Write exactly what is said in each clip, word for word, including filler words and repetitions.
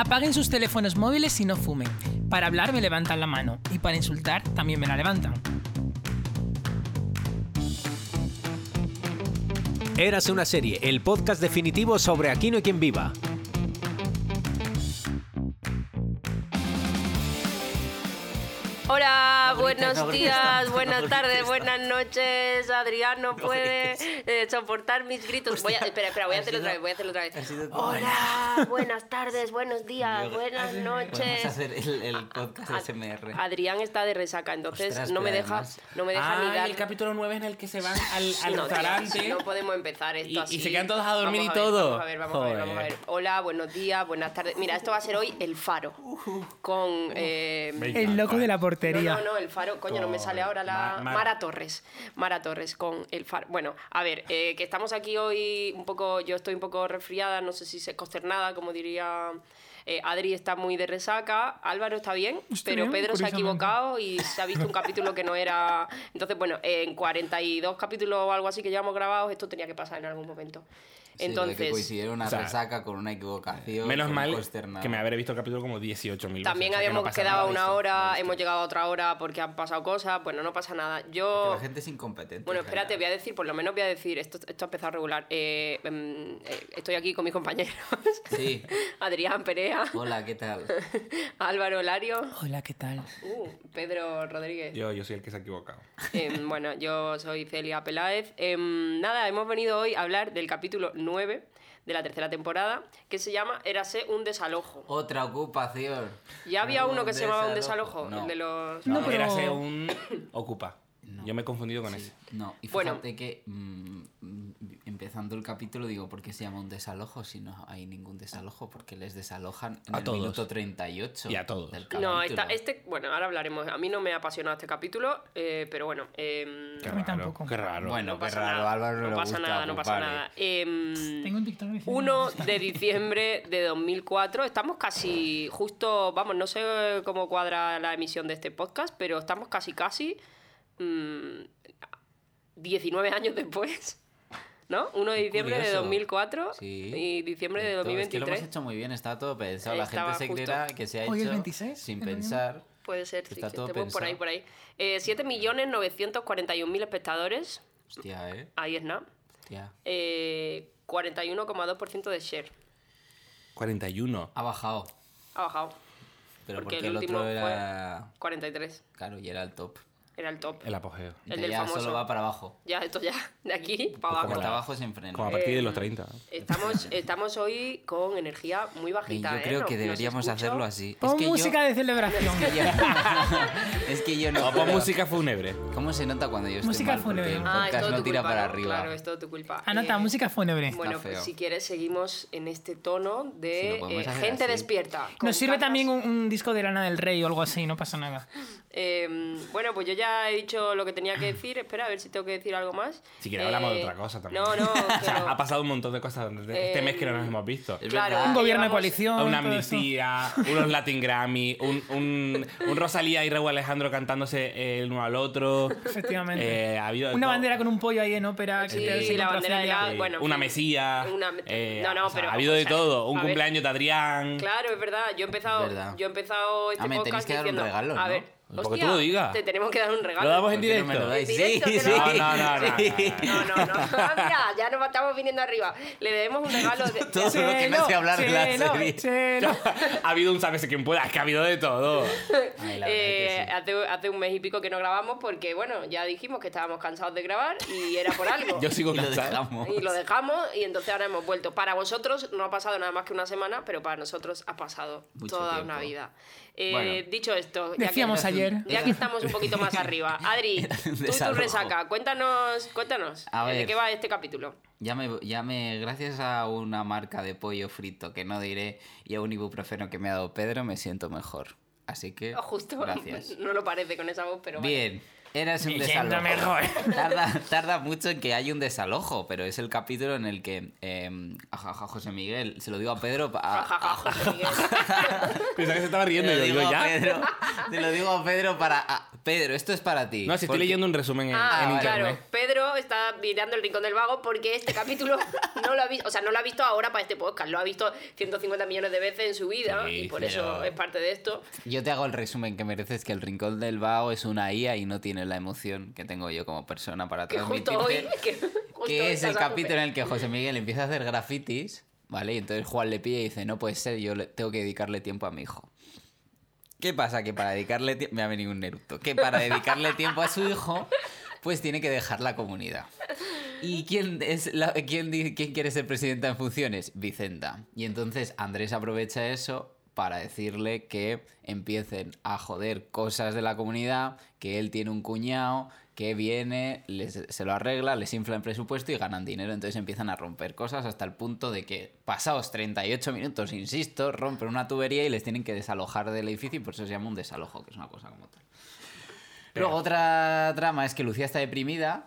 Apaguen sus teléfonos móviles y no fumen. Para hablar me levantan la mano y para insultar también me la levantan. Érase una serie, el podcast definitivo sobre Aquí no hay quien viva. Hola, buenos días, buenas tardes, buenas noches. Adrián no puede eh, soportar mis gritos. Voy a, espera, espera, voy a hacerlo otra vez, voy a hacerlo otra vez. Hola, buenas tardes, buenos días, buenas noches. Podemos hacer el, el podcast de S M R. Adrián está de resaca, entonces Ostras, no me pero deja, además- no me deja Ah, ni dar. el capítulo nueve en el que se van al, al No, tío, restaurante. no podemos empezar esto Y- y así. se quedan todos a dormir Vamos y ver, todo. Vamos a ver, vamos a ver, vamos a ver. Hola, buenos días, buenas tardes. Mira, esto va a ser hoy El Faro. Con... Eh, El loco de la portería. No, no, no, El Faro, coño, no me sale ahora la... Ma- Mara. Mara Torres. Mara Torres con El Faro. Bueno, a ver, eh, que estamos aquí hoy un poco... Yo estoy un poco resfriada, no sé si se consternada, como diría... eh, Adri está muy de resaca, Álvaro está bien, Está pero bien, Pedro se ha curiosamente. equivocado y se ha visto un capítulo que no era... Entonces, bueno, en cuarenta y dos capítulos o algo así que llevamos grabados, esto tenía que pasar en algún momento. Sí, Entonces... lo de que coincidiera una o sea, resaca con una equivocación. Menos con mal consternado. que me habré visto el capítulo como dieciocho mil veces. También o sea, que habíamos no pasa quedado nada. una visto, lo hora, he visto. hemos llegado a otra hora porque han pasado cosas, bueno, no pasa nada. Yo... Que la gente es incompetente. Bueno, en espérate, voy general. a decir, por lo menos voy a decir, esto, esto ha empezado a regular. Eh, em, eh, estoy aquí con mis compañeros. Sí. Adrián Perea, Hola, ¿qué tal? Álvaro Lario, Hola, ¿qué tal? uh, Pedro Rodríguez. Yo, yo soy el que se ha equivocado. Em, bueno, yo soy Celia Peláez. Em, nada, hemos venido hoy a hablar del capítulo nueve de la tercera temporada, que se llama Érase un desalojo. Otra ocupación. Ya había uno que se llamaba un desalojo. desalojo, No. el de los... No, No, pero- érase un ocupa. No. Yo me he confundido con Sí, ese. No, y Bueno. fíjate que mm, mm, empezando el capítulo digo, ¿por qué se llama un desalojo si no hay ningún desalojo? Porque les desalojan en A el todos. minuto treinta y ocho Y a todos. del capítulo. No, esta, este, bueno, ahora hablaremos. A mí no me ha apasionado este capítulo, eh, pero bueno. em, Qué A mí raro, tampoco. qué raro. Bueno, no qué pasa raro, nada, Álvaro no no le pasa gusta nada, no pasa ocupar, nada. eh. Em, Tengo un TikTok diciendo uno eso. de diciembre de dos mil cuatro, estamos casi justo, vamos, no sé cómo cuadra la emisión de este podcast, pero estamos casi, casi mm, diecinueve años después, ¿no? uno de Qué diciembre de curioso. dos mil cuatro Sí. y diciembre de Todo, dos mil Es que lo veintitrés. hemos hecho muy bien, está todo pensado. La Estaba gente se justo. creerá que se ha Hoy es hecho veintiséis sin de noviembre. pensar. Puede ser, sí, Está sí, todo estemos por ahí, pensado. por ahí. Eh, siete millones novecientos cuarenta y un mil espectadores, Hostia, ¿eh? ahí es nada. Hostia. Eh, cuarenta y uno coma dos por ciento de share. cuarenta y uno. Ha bajado. Ha bajado. Pero Porque porque, el el, último otro era... cuarenta y tres. Claro, y era el top. Era el top. El apogeo. El Que del ya famoso. solo va para abajo. Ya, esto ya, de aquí para Porque abajo. hasta abajo sin freno. Como a partir de Eh, los treinta. Estamos, estamos hoy con energía muy Y bajita, yo ¿eh? creo No- que no se deberíamos escucha. hacerlo así. Pon es que música yo... de celebración. es que yo no... O pon puedo. música fúnebre. ¿Cómo se nota cuando yo estoy Música mal? Porque fúnebre. el Ah, es podcast todo no tu tira culpa, para ¿no? arriba. Claro, es todo tu culpa. Anota, Eh, música fúnebre. Bueno, Está pues feo. si quieres seguimos en este tono Si de lo podemos eh, hacer gente así. despierta. con Nos sirve Carlas. también un, un disco de Lana del Rey o algo así, no pasa nada. Eh, bueno, pues yo ya he dicho lo que tenía que decir. Espera, a ver si tengo que decir algo más. Si quieres hablamos de Eh, otra cosa también. No, no, O sea, pero- ha pasado un montón de cosas desde este Eh, mes que no nos hemos visto. Es Claro, verdad. Un gobierno de llevamos- coalición. Una todo eso. amnistía, unos Latin Grammy, un, un, un Rosalía y Raúl Alejandro cantándose el uno al otro. Efectivamente. Eh, ha habido de Una todo. bandera con un pollo ahí en ópera. Sí, que te sí, la encontró bandera de Celia. la- Eh, bueno, una sí. mesía. Una- eh, no, no, o sea, pero, ha habido o de sea, todo. Un a ver. cumpleaños de Adrián. Claro, es verdad. Yo he empezado, Es verdad. yo he empezado este Ah, me tenéis podcast que dar un diciendo, regalo, a ¿no? ver, Porque hostia, tú lo digas. te tenemos que dar un regalo. Lo damos en ¿Por qué no me directo. lo dais? En Sí, directo, sí. te lo- No, no, no, no, Sí. No, no, no. Ah, mira, ya nos estamos viniendo arriba. Le debemos un regalo de... Todo lo que no sé hablar de la Chelo, serie. chelo. Ha habido un sábese quien pueda. Es que ha habido de todo. Ay, la verdad Eh, que sí. hace, hace un mes y pico que no grabamos porque, bueno, ya dijimos que estábamos cansados de grabar y era por algo. Yo sigo Y lo cansado. dejamos. Y lo dejamos y entonces ahora hemos vuelto. Para vosotros no ha pasado nada más que una semana, pero para nosotros ha pasado Mucho toda tiempo. una vida. Eh, Bueno. dicho esto, ya Decíamos que, ayer. ya que estamos un poquito más arriba. Adri, Era un tú y tu desalojo. resaca, cuéntanos, cuéntanos A ¿de ver. qué va este capítulo? Ya me, ya me, gracias a una marca de pollo frito que no diré y a un ibuprofeno que me ha dado Pedro, me siento mejor. Así que, Oh, justo, gracias. no lo parece con esa voz, pero vale. Bien, eras un Me siento desalojo. mejor. Tarda, tarda mucho en que haya un desalojo, pero es el capítulo en el que eh, ajaja, José Miguel, se lo digo a Pedro, a, Jajaja, José Miguel. Pensaba que se estaba riendo. se Y lo yo digo digo, a ya. Pedro, se lo digo a Pedro para, a- Pedro, esto es para ti. No, si estoy porque- leyendo un resumen en, Ah, en claro. internet. Pedro está mirando El Rincón del Vago porque este capítulo no lo ha visto, o sea, no lo ha visto ahora para este podcast, lo ha visto ciento cincuenta millones de veces en su vida Sí, y por pero- eso es parte de esto. Yo te hago el resumen que mereces, que el Rincón del Vago es una I A y no tiene la emoción que tengo yo como persona para Que transmitirte. justo hoy, que, justo que hoy es el estás a capítulo en tope. el que José Miguel empieza a hacer grafitis, ¿vale? Y entonces Juan le pide y dice, no puede ser, yo le- tengo que dedicarle tiempo a mi hijo. ¿Qué pasa? Que para dedicarle tiempo... Me ha venido un neruto. Que para dedicarle tiempo a su hijo, pues tiene que dejar la comunidad. ¿Y quién, es la- quién, di- quién quiere ser presidenta en funciones? Vicenta. Y entonces Andrés aprovecha eso para decirle que empiecen a joder cosas de la comunidad, que él tiene un cuñado que viene, les, se lo arregla, les infla el presupuesto y ganan dinero. Entonces empiezan a romper cosas hasta el punto de que, pasados treinta y ocho minutos, insisto, rompen una tubería y les tienen que desalojar del edificio y por eso se llama un desalojo, que es una cosa como tal. Luego otra trama es que Lucía está deprimida.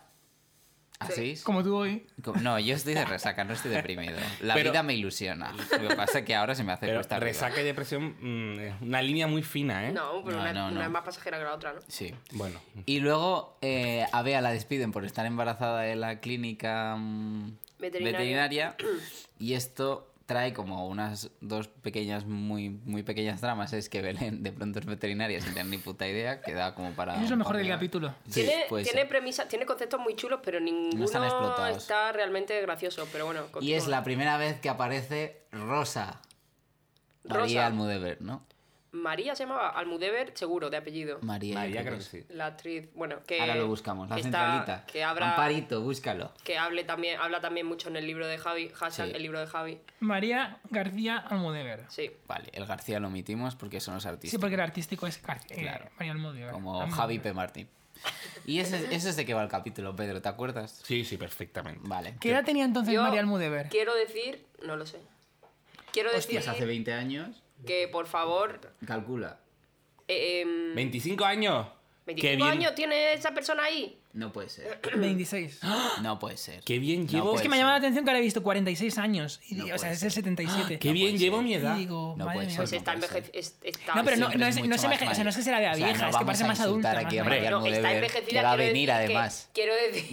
¿Así? Como tú hoy. Co- No, yo estoy de resaca, no estoy deprimido. La Pero- vida me ilusiona. Lo que pasa es que ahora se me hace Pero cuesta arriba. resaca y depresión, mm, es una línea muy fina, ¿eh? No, pero No, una, no, una no. es más pasajera que la otra, ¿no? Sí. Bueno. Y luego eh, a Bea la despiden por estar embarazada de la clínica mm, Veterinaria. veterinaria. Y esto trae como unas dos pequeñas, muy, muy pequeñas dramas. Es que Belén de pronto es veterinaria sin tener ni puta idea, que da como para... Eso es lo mejor del para- capítulo. Sí, tiene puede tiene ser. premisa, tiene conceptos muy chulos, pero ninguno están explotados. está realmente gracioso. Pero bueno, Y continúa. es la primera vez que aparece Rosa. María Rosa. Almudever, ¿no? María se llamaba Almudever, seguro, de apellido. María, yo María creo creo que que sí. sí. La actriz, bueno, que. Ahora lo buscamos, la que está- centralita. Que habla, Amparito, búscalo. que hable también, habla también mucho en el libro de Javi, hashtag Sí. el libro de Javi. María García Almudever. Sí. Vale, el García lo omitimos porque son los artistas. Sí, porque el artístico es Gar- eh, Claro. María Almudever. Como Almudever. Javi P. Martín. Y ese, ese es de qué va el capítulo, Pedro, ¿te acuerdas? Sí, sí, perfectamente. Vale. ¿Qué edad tenía entonces Yo María Almudever? Quiero decir, no lo sé. Quiero decir Hostias, hace veinte años. que por favor. Calcula. eh, em, ¿veinticinco años? Qué ¿veinticinco bien, años tiene esa persona ahí? No puede ser. veintiséis. No puede ser. Qué bien No llevo. puede Es que me ser. llama la atención que ahora he visto cuarenta y seis años. Y, No digo, o sea, puede es el ser. setenta y siete. Qué bien puede llevo ser. mi Y edad. digo, No madre puede mía. ser. Pues no está puede ser. envejecida. No, pero no, Siempre no es es, no, mucho se más enveje- o sea, no es que mayor. sea de O sea, vieja, no es que vamos parece a más insultar adulta. aquí a más María mayor. No, está Almudever, envejecida. que va a quiero venir, decir que- además. quiero decir.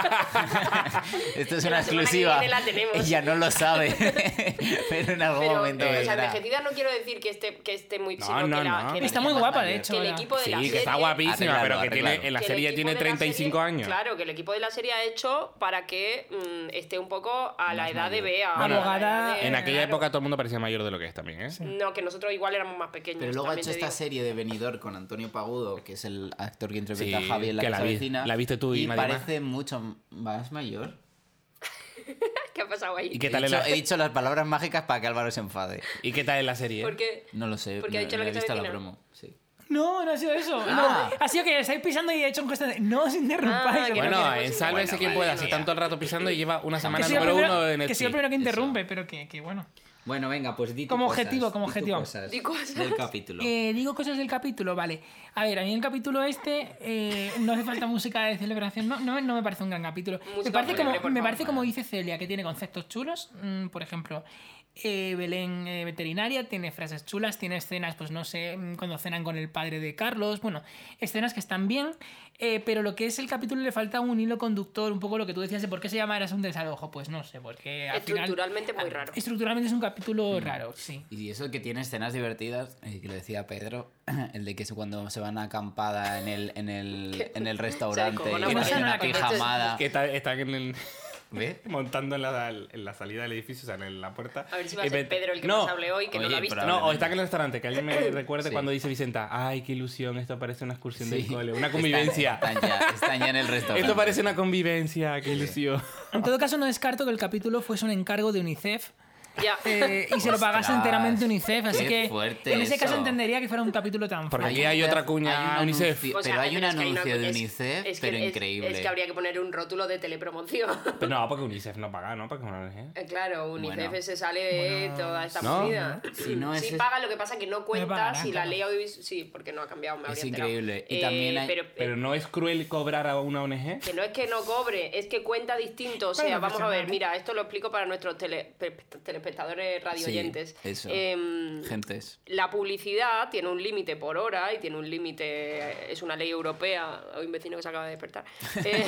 Esto es Que una la semana que exclusiva. viene la tenemos. Ella no lo sabe. Pero en algún Pero, momento o sea, vendrá. envejecida no quiero decir que esté, que esté muy. No, sino no, que la- no. que el Está equipo- muy guapa, de mayor. hecho. Que el ahora. equipo de Sí, la que serie. está guapísima, Arréglalo, pero que tiene, arréglalo. en la que el serie equipo tiene de la treinta y cinco serie- años. Claro, que el equipo de la serie ha hecho para que mm, esté un poco a la Más edad de mayor. Bea. Bueno, a la abogada, edad de- En aquella claro. época todo el mundo parecía mayor de lo que es también, ¿eh? No, que nosotros igual éramos más pequeños. Pero luego ha también hecho te esta digo. serie de Venidor con Antonio Pagudo, que es el actor que interpreta Sí, a Javi en la que la casa vi- vecina. la viste tú y nadie más. parece mucho más mayor. ¿Qué ha pasado ahí? ¿Y qué He tal en dicho, la, he dicho las palabras mágicas para que Álvaro se enfade. ¿y qué tal en la serie? ¿Por qué? No lo sé, Porque ha no, dicho no la he casa visto la vecina. promo. Sí. No, no ha sido eso. Ah. No, ha sido que estáis pisando y he hecho un gesto de no os interrumpáis. Ah, o que que Bueno, queremos en igual. Sálvese Bueno, quien vale, pueda. mía. Se está todo el rato pisando y lleva una que semana soy el número primero- uno de que Netflix. soy el primero que Eso. interrumpe, pero que, que bueno. Bueno, venga, pues di tu Como cosas, objetivo, como di tu objetivo. cosas Di cosas. del capítulo. Eh, digo cosas del capítulo, vale. A ver, a mí el capítulo este eh, no hace falta música de celebración, no, no, no me parece un gran capítulo. Me Música parece, como, fúnebre, por me favor. parece como dice Celia, que tiene conceptos chulos. Mm, por ejemplo, eh, Belén eh, veterinaria, tiene frases chulas, tiene escenas, pues no sé, mm, cuando cenan con el padre de Carlos, bueno, escenas que están bien, eh, pero lo que es el capítulo le falta un hilo conductor, un poco lo que tú decías de por qué se llama Eras un desalojo, pues no sé, porque al final... Estructuralmente muy raro. Estructuralmente es un capítulo raro, sí. Y eso que tiene escenas divertidas, eh, que lo decía Pedro, el de que se- cuando se van a acampada en el, en el, en el restaurante Se y descojona hacen por una ahí. pijamada. Que está- están en el... ¿Ves? montando en la, en la salida del edificio, o sea, en la puerta. A ver si va a Y ser pe- Pedro el que no, nos hable hoy, que no Oye, lo ha visto. pero- No, o está en el restaurante, que alguien me recuerde Sí. cuando dice Vicenta, ay, qué ilusión, esto parece una excursión del Sí. cole, una convivencia. Están, están ya, están ya en el restaurante. Esto parece una convivencia, qué ilusión. En todo caso, no descarto que el capítulo fuese un encargo de UNICEF Ya. eh, y se lo pagase Ostras, enteramente UNICEF, así qué que fuerte en ese caso eso. entendería que fuera un capítulo tan Porque fuerte. aquí hay otra cuña Hay un UNICEF. anuncio- O sea, pero hay un es que hay una- anuncio de es- UNICEF, es que pero es- increíble. Es que habría que poner un rótulo de telepromoción. Pero no, porque UNICEF no paga, ¿no? Porque no, ¿eh? Eh, Claro, UNICEF Bueno. se sale de Bueno, toda esta ¿no? movida. Si no es sí es- paga, lo que pasa es que no cuenta pagarán, si la claro. ley audiovisual... Sí, porque no ha cambiado, me Es habría enterado. increíble. Y Eh, también hay- pero, Pero no es cruel cobrar a una O N G. que no es que no cobre, es que cuenta distinto. O sea, Bueno, vamos a ver, profesional. mira, esto lo explico para nuestros tele, pe- telespectadores. espectadores radioyentes. Sí, eso. Em, Gentes. La publicidad tiene un límite por hora y tiene un límite, es una ley europea, hay un vecino que se acaba de despertar, eh,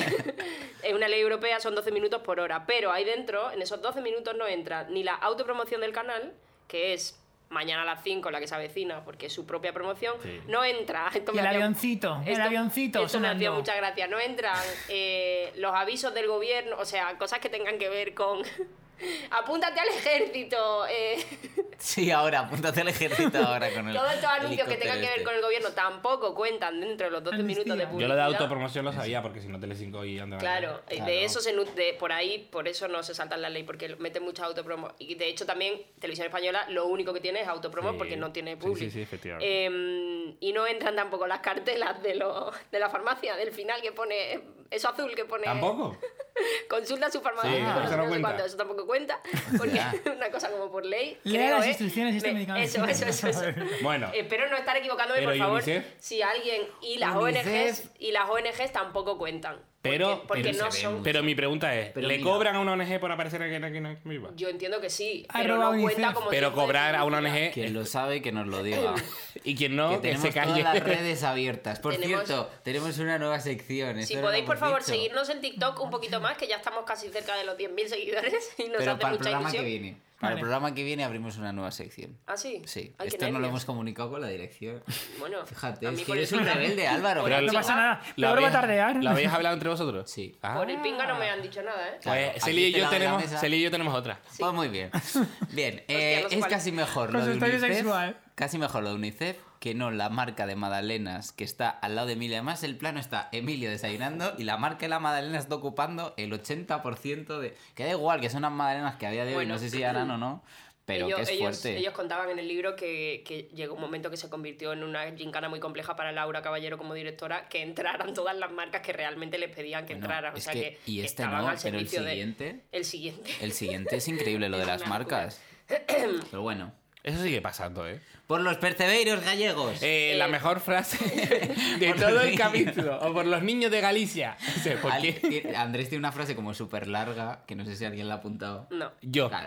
es una ley europea, son doce minutos por hora, pero ahí dentro, en esos doce minutos no entra ni la autopromoción del canal, que es mañana a las cinco la que se avecina, porque es su propia promoción, Sí. no entra... Esto Y me el hacía- avioncito, el esto- avioncito Esto me hacía sonando. mucha gracia, no entran eh, los avisos del gobierno, o sea, cosas que tengan que ver con... Apúntate al ejército, eh, Sí, ahora, apúntate al ejército ahora con el. todos estos anuncios que tengan que ver este. con el gobierno tampoco cuentan dentro de los doce Amnistía. minutos de Yo publicidad. Yo lo de autopromoción lo sabía, porque si no Telecinco y anda. Claro, Claro. de eso se nu- de, por ahí, por eso no se saltan la ley, porque meten mucha autopromo. Y de hecho también Televisión Española lo único que tiene es autopromo Sí. porque no tiene Sí, publi. sí, sí, efectivamente. Eh, y no entran tampoco las cartelas de, lo, de la farmacia, del final que pone, eso azul que pone... ¿Tampoco? Consulta a su farmacia. Sí, no sé eso no sé cuenta. cuánto, eso tampoco cuenta, porque Ya. es una cosa como por ley. Lea creo, las ¿eh? instrucciones de este Me- medicamento. Eso, eso, eso. eso. Bueno. Espero no estar equivocándome, Pero por ¿y favor. UNICEF? Si alguien... Y las UNICEF. O N Ges y las O N Ges tampoco cuentan. Pero, porque, porque pero, no se ve son... mucho. pero mi pregunta es, Pero ¿le mira. cobran a una O N G por aparecer aquí en Aquí en Viva? Yo entiendo que sí, Ha pero no robado cuenta UNICEF. como... Pero tiempo de cobrar a una O N publicidad. G... Quien lo sabe, que nos lo diga. Y quien no, que que, se tenemos calle. todas las redes abiertas. Por Tenemos- cierto, tenemos una nueva sección. Si esto no podéis, lo por hemos favor, dicho. seguirnos en TikTok un poquito más, que ya estamos casi cerca de los diez mil seguidores y nos Pero hace para el mucha programa ilusión. que viene. Para Vale. el programa que viene abrimos una nueva sección. ¿Ah, sí? Sí, Ay, qué esto no lo nervios. hemos comunicado con la dirección. Bueno, Fíjate, a es mí que por eres el un pinga- rebelde, Álvaro. Pero No lo- pasa nada. ¿Lo Luego va a habéis- tardear. ¿Lo habéis hablado entre vosotros? Sí. Ah. Por el pinga no me han dicho nada, ¿eh? Claro, Pues aquí Celia y te yo la doy la tenemos, mesa. Celia y yo tenemos otra. Pues muy bien. Bien, eh, no sé es cuál. casi mejor lo de Consultorio UNICEF. sexual. Casi mejor lo de UNICEF que no la marca de magdalenas que está al lado de Emilia. Además, el plano está Emilio desayunando y la marca de la magdalena está ocupando el ochenta por ciento de... Que da igual, que son unas magdalenas que a día de hoy Bueno. no sé si harán o no, pero ellos, que es ellos- fuerte. ellos contaban en el libro que, que llegó un momento que se convirtió en una gincana muy compleja para Laura Caballero como directora, que entraran todas las marcas que realmente les pedían que Bueno, entraran. O es sea que- que, y este estaban no, al pero el servicio de- siguiente- El siguiente. El siguiente es increíble lo de Es las una marcas. Pero bueno. Eso sigue pasando, ¿eh? Por los percebeiros gallegos. Eh, La Eh, mejor frase de por todo los el niños. capítulo. O por los niños de Galicia. No sé, ¿por Al- qué? tiene- Andrés tiene una frase como súper larga, que no sé si alguien la ha apuntado. No. Yo. Claro.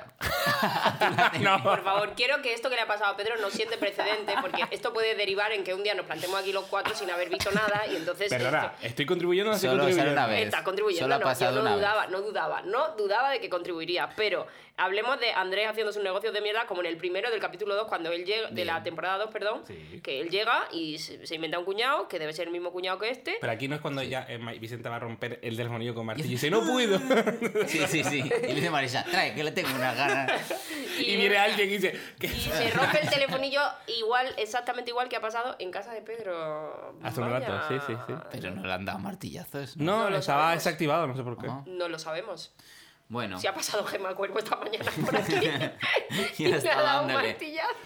No. Por favor, quiero que esto que le ha pasado a Pedro no siente precedente, porque esto puede derivar en que un día nos plantemos aquí los cuatro sin haber visto nada y entonces... Perdona, esto- ¿estoy contribuyendo o no estoy Solo sale contribuyendo? una vez. Está contribuyendo, Solo ha no, pasado yo una no vez. dudaba, no dudaba, no dudaba de que contribuiría, pero hablemos de Andrés haciendo sus negocios de mierda como en el primero del capítulo dos, cuando él llega, de Bien. la temporada dos, perdón, Sí. que él llega y se, se inventa un cuñado, que debe ser el mismo cuñado que este, Pero aquí no es cuando ya eh, Ma- Vicente va a romper el telefonillo con martillo y dice, no puedo. Sí, sí, sí. Y le dice Marisa, trae, que le tengo unas ganas. y viene alguien y dice, ¿qué? y se rompe el telefonillo igual, exactamente igual que ha pasado en casa de Pedro. Hace un Vaya. rato, sí, sí, sí. Pero no le han dado martillazos. No, No lo estaba sabemos. desactivado, no sé por qué. Ah. No lo sabemos. Bueno. Si ha pasado Gemma Cuervo esta mañana por aquí Y y ahora le está ha dado un dándole. martillazo.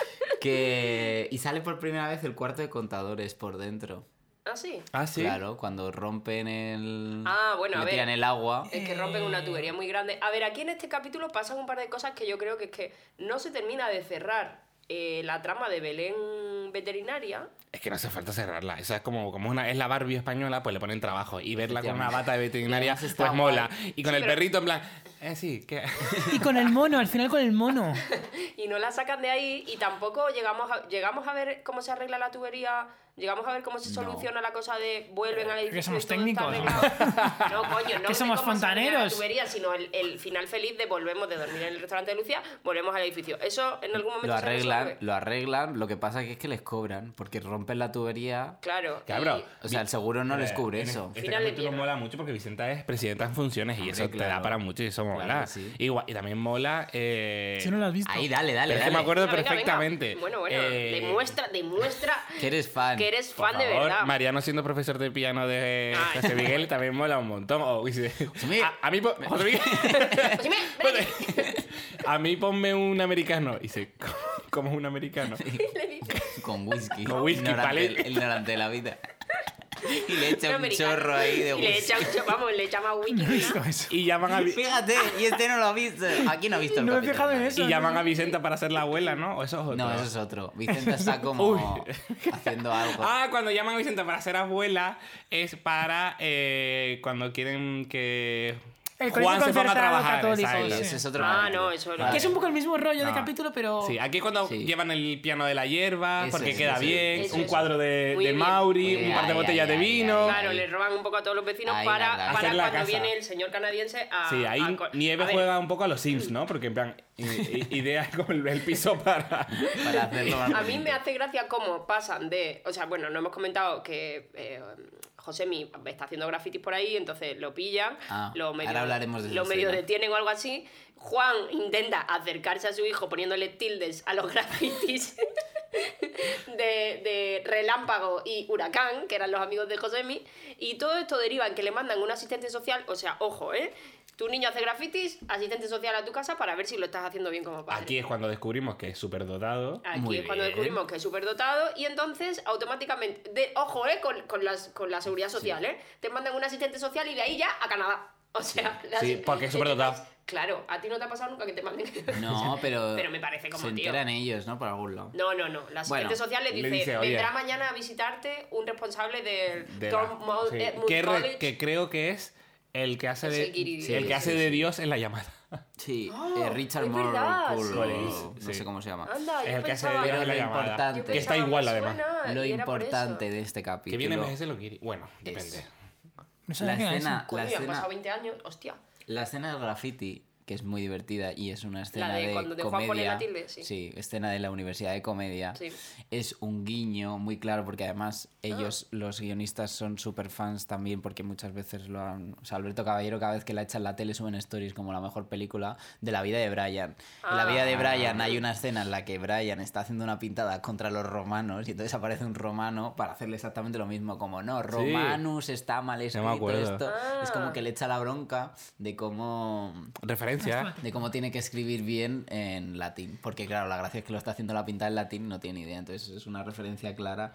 Que... Y sale por primera vez el cuarto de contadores por dentro. ¿Ah, sí? Ah, sí. Claro, cuando rompen el... Ah, bueno, a le ver. tiran el agua. Es que rompen una tubería muy grande. A ver, aquí en este capítulo pasan un par de cosas que yo creo que es que no se termina de cerrar eh, la trama de Belén veterinaria. Es que no hace falta cerrarla. Esa es como, como una, es la Barbie española, pues le ponen trabajo. Y verla con una Efectivamente. bata de veterinaria, Además está pues mola. guay. Y con Sí, el pero- perrito en plan, eh, sí, que... Y con el mono, al final con el mono. Y no la sacan de ahí y tampoco llegamos a, llegamos a ver cómo se arregla la tubería. Llegamos a ver cómo se No. soluciona la cosa de vuelven al edificio. Que somos y todo está técnicos. arreglado. No, coño, no Que de somos cómo se arregla la fontaneros. tubería, sino el, el final feliz de volvemos de dormir en el restaurante de Lucía, volvemos al edificio. Eso en algún momento Lo se arreglan, resuelve. lo arreglan, lo que pasa que es que les cobran, porque rompen la tubería. Claro. Cabrón. y- O sea, el seguro no les cubre En eso. Este Final de capítulo mierda. mola mucho porque Vicenta es presidenta en funciones y Hombre, eso te da claro. para mucho y eso mola. Claro que sí. Igual- y también mola... Eh... Si no lo has visto. Ahí, dale, dale, pero es que dale. me acuerdo Venga, venga, venga. perfectamente. Bueno, bueno, Eh, demuestra, demuestra Que eres fan. que eres Por fan de favor, verdad. Mariano siendo profesor de piano de Ay. José Miguel también mola un montón. O, dice, Miguel. a, a mí, po- José Miguel, Pues sí, me- ven aquí. a mí ponme un americano. Y dice, ¿cómo, cómo es un americano? Con whisky. Con whisky, ignorante, palé. el ignorante de la vida. Y le echa Un un americano. chorro ahí de Y le whisky. echa un chorro, vamos, le llama wiki. No he ¿no? visto eso. Y llaman a, Vi- Fíjate, y este no lo ha visto. Aquí no ha visto el No me he capítulo. fijado en eso. y llaman a Vicenta para ser la abuela, ¿no? ¿O eso es otro? No, eso es otro. Vicenta está como haciendo algo. Ah, cuando llaman a Vicenta para ser abuela es para eh, cuando quieren que El Juan colegio se ponga a concertado trabajar. católico, exacto. sí. Ese es otro Ah, capítulo. no, eso no. Vale. Que es un poco el mismo rollo de No. capítulo, pero... Sí, aquí cuando Sí. llevan el piano de la hierba, Eso porque es, queda eso es. bien, Eso un es. cuadro de, Muy de bien. Mauri, Muy un par de bien. botellas Ay, de ay, ay, vino. ay, Claro, Ahí. le roban un poco a todos los vecinos Ahí, para, la verdad. para Hacer la cuando casa. viene el señor canadiense a... Sí, ahí a co- Nieve a ver, juega un poco a los Sims, ¿no? Porque en plan, i- i- idea como el, el piso para... Para hacerlo más A mí bonito. me hace gracia cómo pasan de... O sea, bueno, no hemos comentado que eh, Josemi está haciendo grafitis por ahí, entonces lo pillan, Ah, lo medio, ahora hablaremos de esa lo medio escena. detienen o algo así. Juan intenta acercarse a su hijo poniéndole tildes a los grafitis de, de Relámpago y Huracán, que eran los amigos de Josemi, y todo esto deriva en que le mandan un asistente social. O sea, ojo, ¿eh? Tu niño hace grafitis, asistente social a tu casa para ver si lo estás haciendo bien como padre. Aquí es cuando descubrimos que es súper dotado. Aquí Muy es cuando bien. descubrimos que es superdotado y entonces automáticamente, de, ojo, eh, con, con, las, con la seguridad social, ¿eh? Te mandan un asistente social y de ahí ya a Canadá. O sea, la- Sí, porque es superdotado. Claro, a ti no te ha pasado nunca que te manden. No, pero... Pero me parece como, Se tío. enteran ellos, ¿no? Por algún lado. No, no, no. La asistente Bueno, social le le dice, dice, oye, vendrá mañana a visitarte un responsable del de la- Dartmouth sí, eh, Mood que, re- College. que creo que es el que hace Es de, el guiri. el que Sí, hace sí, de sí. Dios en la llamada. Sí, Oh, eh, Richard es Moore verdad, Cool, sí. o no Sí. sé cómo se llama. Anda, Es yo el que hace pensaba- de Dios en la Lo llamada. importante- yo Que está pensaba, igual me además. suena, Lo y era por importante eso. de este Que capítulo... viene en vez de lo guiri. Bueno, depende. es- No sabía La que era escena, eso. Coño, la han pasado escena, veinte años, hostia. la escena del graffiti, que es muy divertida y es una escena de de, cuando de Juan pone comedia. la tilde, sí. escena de la Universidad de Comedia. Sí. Es un guiño muy claro porque además ellos, Ah. los guionistas, son super fans también porque muchas veces lo han... O sea, Alberto Caballero cada vez que la echa en la tele suben stories como la mejor película de la vida de Brian. En la vida de Ah. Brian hay una escena en la que Brian está haciendo una pintada contra los romanos y entonces aparece un romano para hacerle exactamente lo mismo, como no, Romanus está mal escrito acuerdo. esto. Ah. Es como que le echa la bronca de cómo Referencia. de cómo tiene que escribir bien en latín. Porque, claro, la gracia es que lo está haciendo la pinta en latín y no tiene idea. Entonces es una referencia clara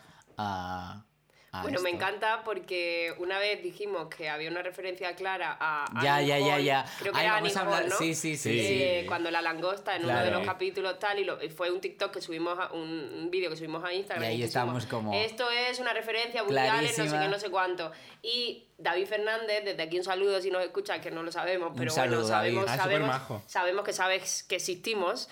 a. a Bueno, me esto. encanta porque una vez dijimos que había una referencia clara a Ya, Annie ya, ya, Hall. ya. Creo que Ay, era vamos a Annie hablar- Hall, ¿no? sí, sí, sí, Eh, sí. Cuando la langosta en uno Claro. de los capítulos tal y, lo, y fue un TikTok que subimos a, un, un vídeo que subimos a Instagram Y ahí pusimos, estábamos como- esto es una referencia a Woody Allen, no sé Clarísima. qué, no sé cuánto. Y David Fernández, desde aquí un saludo si nos escuchas, que no lo sabemos, pero saludo, bueno, sabemos, David. Ah, sabemos, supermajo. sabemos que sabes que existimos.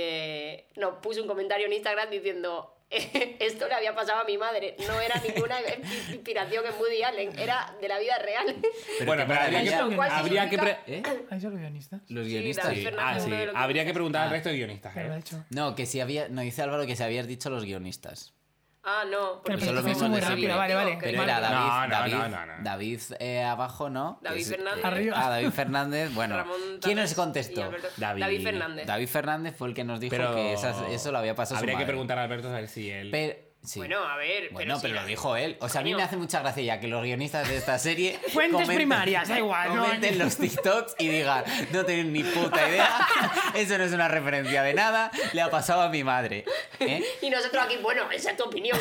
Eh, nos puso un comentario en Instagram diciendo esto le había pasado a mi madre, no era ninguna inspiración en Woody Allen, era de la vida real. Bueno, qué pero habría que, maravilla. ¿Cuál habría que pre- ¿Eh? ¿Hay solo guionistas? Los Sí, guionistas. David Sí, Fernández, ah, sí. uno de los Habría que guionistas. preguntar al Ah. resto de guionistas. Pero lo ha ¿eh? hecho. No, que si había. No, dice Álvaro que se había dicho los guionistas. Ah, no. Pero son los porque mismos muy de rápido, siempre. vale, vale. Pero Vale. era David. No, no, David, no, no, no. David eh, abajo, ¿no? David Que es- Fernández. Arriba. Ah, David Fernández. Bueno, Ramón ¿quién Torres nos contestó? y Alberto- David. David Fernández. David Fernández fue el que nos dijo Pero que esas- eso lo había pasado a su Habría que madre. preguntar a Alberto a ver si él... Pero, sí. Bueno, a ver. Bueno, pero, sí, lo dijo él. O sea, a mí Coño. me hace mucha gracia ya que los guionistas de esta serie. Fuentes primarias, da igual, ¿no? Comenten los TikToks y digan, no tienen ni puta idea. Eso no es una referencia de nada. Le ha pasado a mi madre. ¿Eh? Y nosotros aquí, bueno, esa es tu opinión.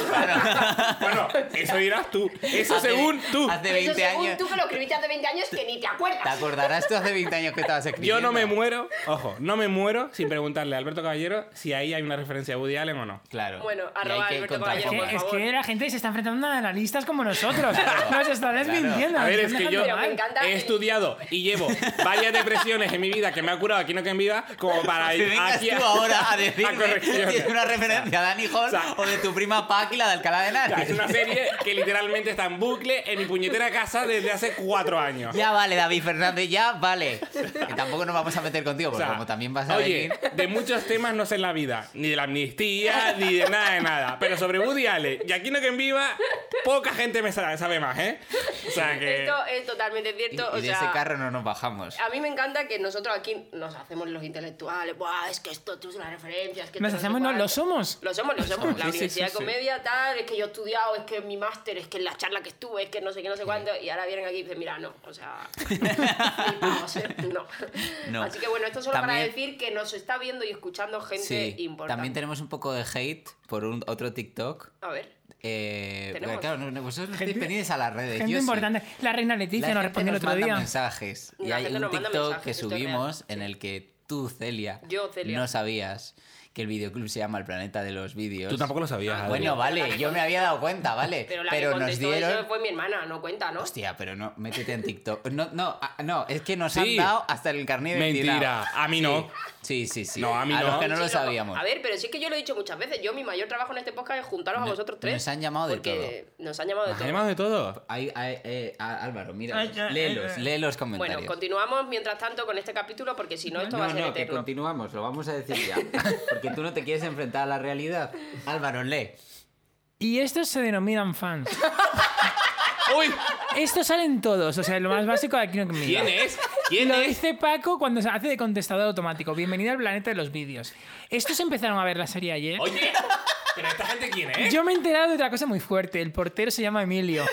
Bueno, eso dirás tú. Eso Hace- según tú. Hace Eso veinte según años. tú que lo escribiste hace veinte años que ni te acuerdas. ¿Te acordarás tú hace veinte años que estabas escribiendo? Yo no me muero, ojo, no me muero sin preguntarle a Alberto Caballero si ahí hay una referencia a Woody Allen o no. Claro. Bueno, Y hay arroba que Alberto contar Es Caballero, cómo que, por es favor. que la gente se está enfrentando a analistas como nosotros. Nos está desmintiendo. A ver, nos es están que yo dejando Pero me mal. encanta. he estudiado y llevo varias depresiones en mi vida que me ha curado aquí no que en vida, como para Que ir vengas aquí tú ahora a decirme correcciones. si es una referencia a Dani Hall O sea, o de tu prima Paqui, la de Alcalá de O sea, Henares. es una serie que literalmente está en bucle en mi puñetera casa desde hace cuatro años. Ya vale, David Fernández, ya vale. Que tampoco nos vamos a meter contigo, O porque sea, como también vas a oye, venir... de muchos temas no sé en la vida, ni de la amnistía, ni de nada de nada. Pero sobre Woody Allen y aquí no que en viva, poca gente me sabe, sabe más, ¿eh? O sea que... Esto es totalmente Y, cierto. y o de sea, ese carro no nos bajamos. A mí me encanta que nosotros aquí nos hacemos los intelectuales. Buah, es que esto tú es una referencia. Es que Nos esto hacemos, no, no, sé lo cuánto. somos. Lo somos, lo somos. La Sí, sí, Universidad sí, de sí. Comedia, tal, es que yo he estudiado, es que mi máster, es que en la charla que estuve, es que no sé qué, no sé cuánto. Y ahora vienen aquí y dicen, mira, no, o sea. flipamos, ¿eh? no. No. Así que bueno, esto solo para También- decir que nos está viendo y escuchando gente Sí, importante. también tenemos un poco de hate por un otro TikTok. A ver. Eh, Tenemos. porque, claro, no, no, vosotros no Gente- estáis pendientes a las redes. Gente yo sí. importante. La reina Leticia La nos gente respondió el nos otro manda día. mensajes. Y La hay gente un nos manda TikTok mensajes, que esto es subimos real, en sí. el que tú, Celia, Yo, Celia. no sabías que el videoclub se llama El Planeta de los Vídeos. Tú tampoco lo sabías, Adri. Bueno, vale, yo me había dado cuenta, vale. Pero la pero que nos contestó dieron... eso fue mi hermana, no cuenta, ¿no? Hostia, pero no, métete en TikTok. No, no, ah, no, es que nos Sí. han dado hasta el carnet de Mentira, identidad. a mí no. Sí, sí, sí. No, a mí a no. los que no Sí, lo no, sabíamos. A ver, pero sí que yo lo he dicho muchas veces. Yo, mi mayor trabajo en este podcast es juntaros a No- vosotros tres. nos han llamado de porque Nos han llamado de ¿Has todo. llamado de todo? Ay, ay, eh, ah, Álvaro, mira, Ay, ay, léelos, ay, ay. lee los comentarios. Bueno, continuamos mientras tanto con este capítulo porque si no esto va a No, ser no, que eterno. continuamos, lo vamos a decir ya. Porque tú no te quieres enfrentar a la realidad. Álvaro, lee. Y estos se denominan fans. ¡Uy! Estos salen todos, o sea, lo más básico de aquí no que me ¿Quién diga. es? ¿Quién Lo es? dice Paco cuando se hace de contestador automático. Bienvenido al planeta de los vídeos. Estos empezaron a ver la serie ayer. Oye, ¿pero esta gente quién es? Yo me he enterado de otra cosa muy fuerte. El portero se llama Emilio.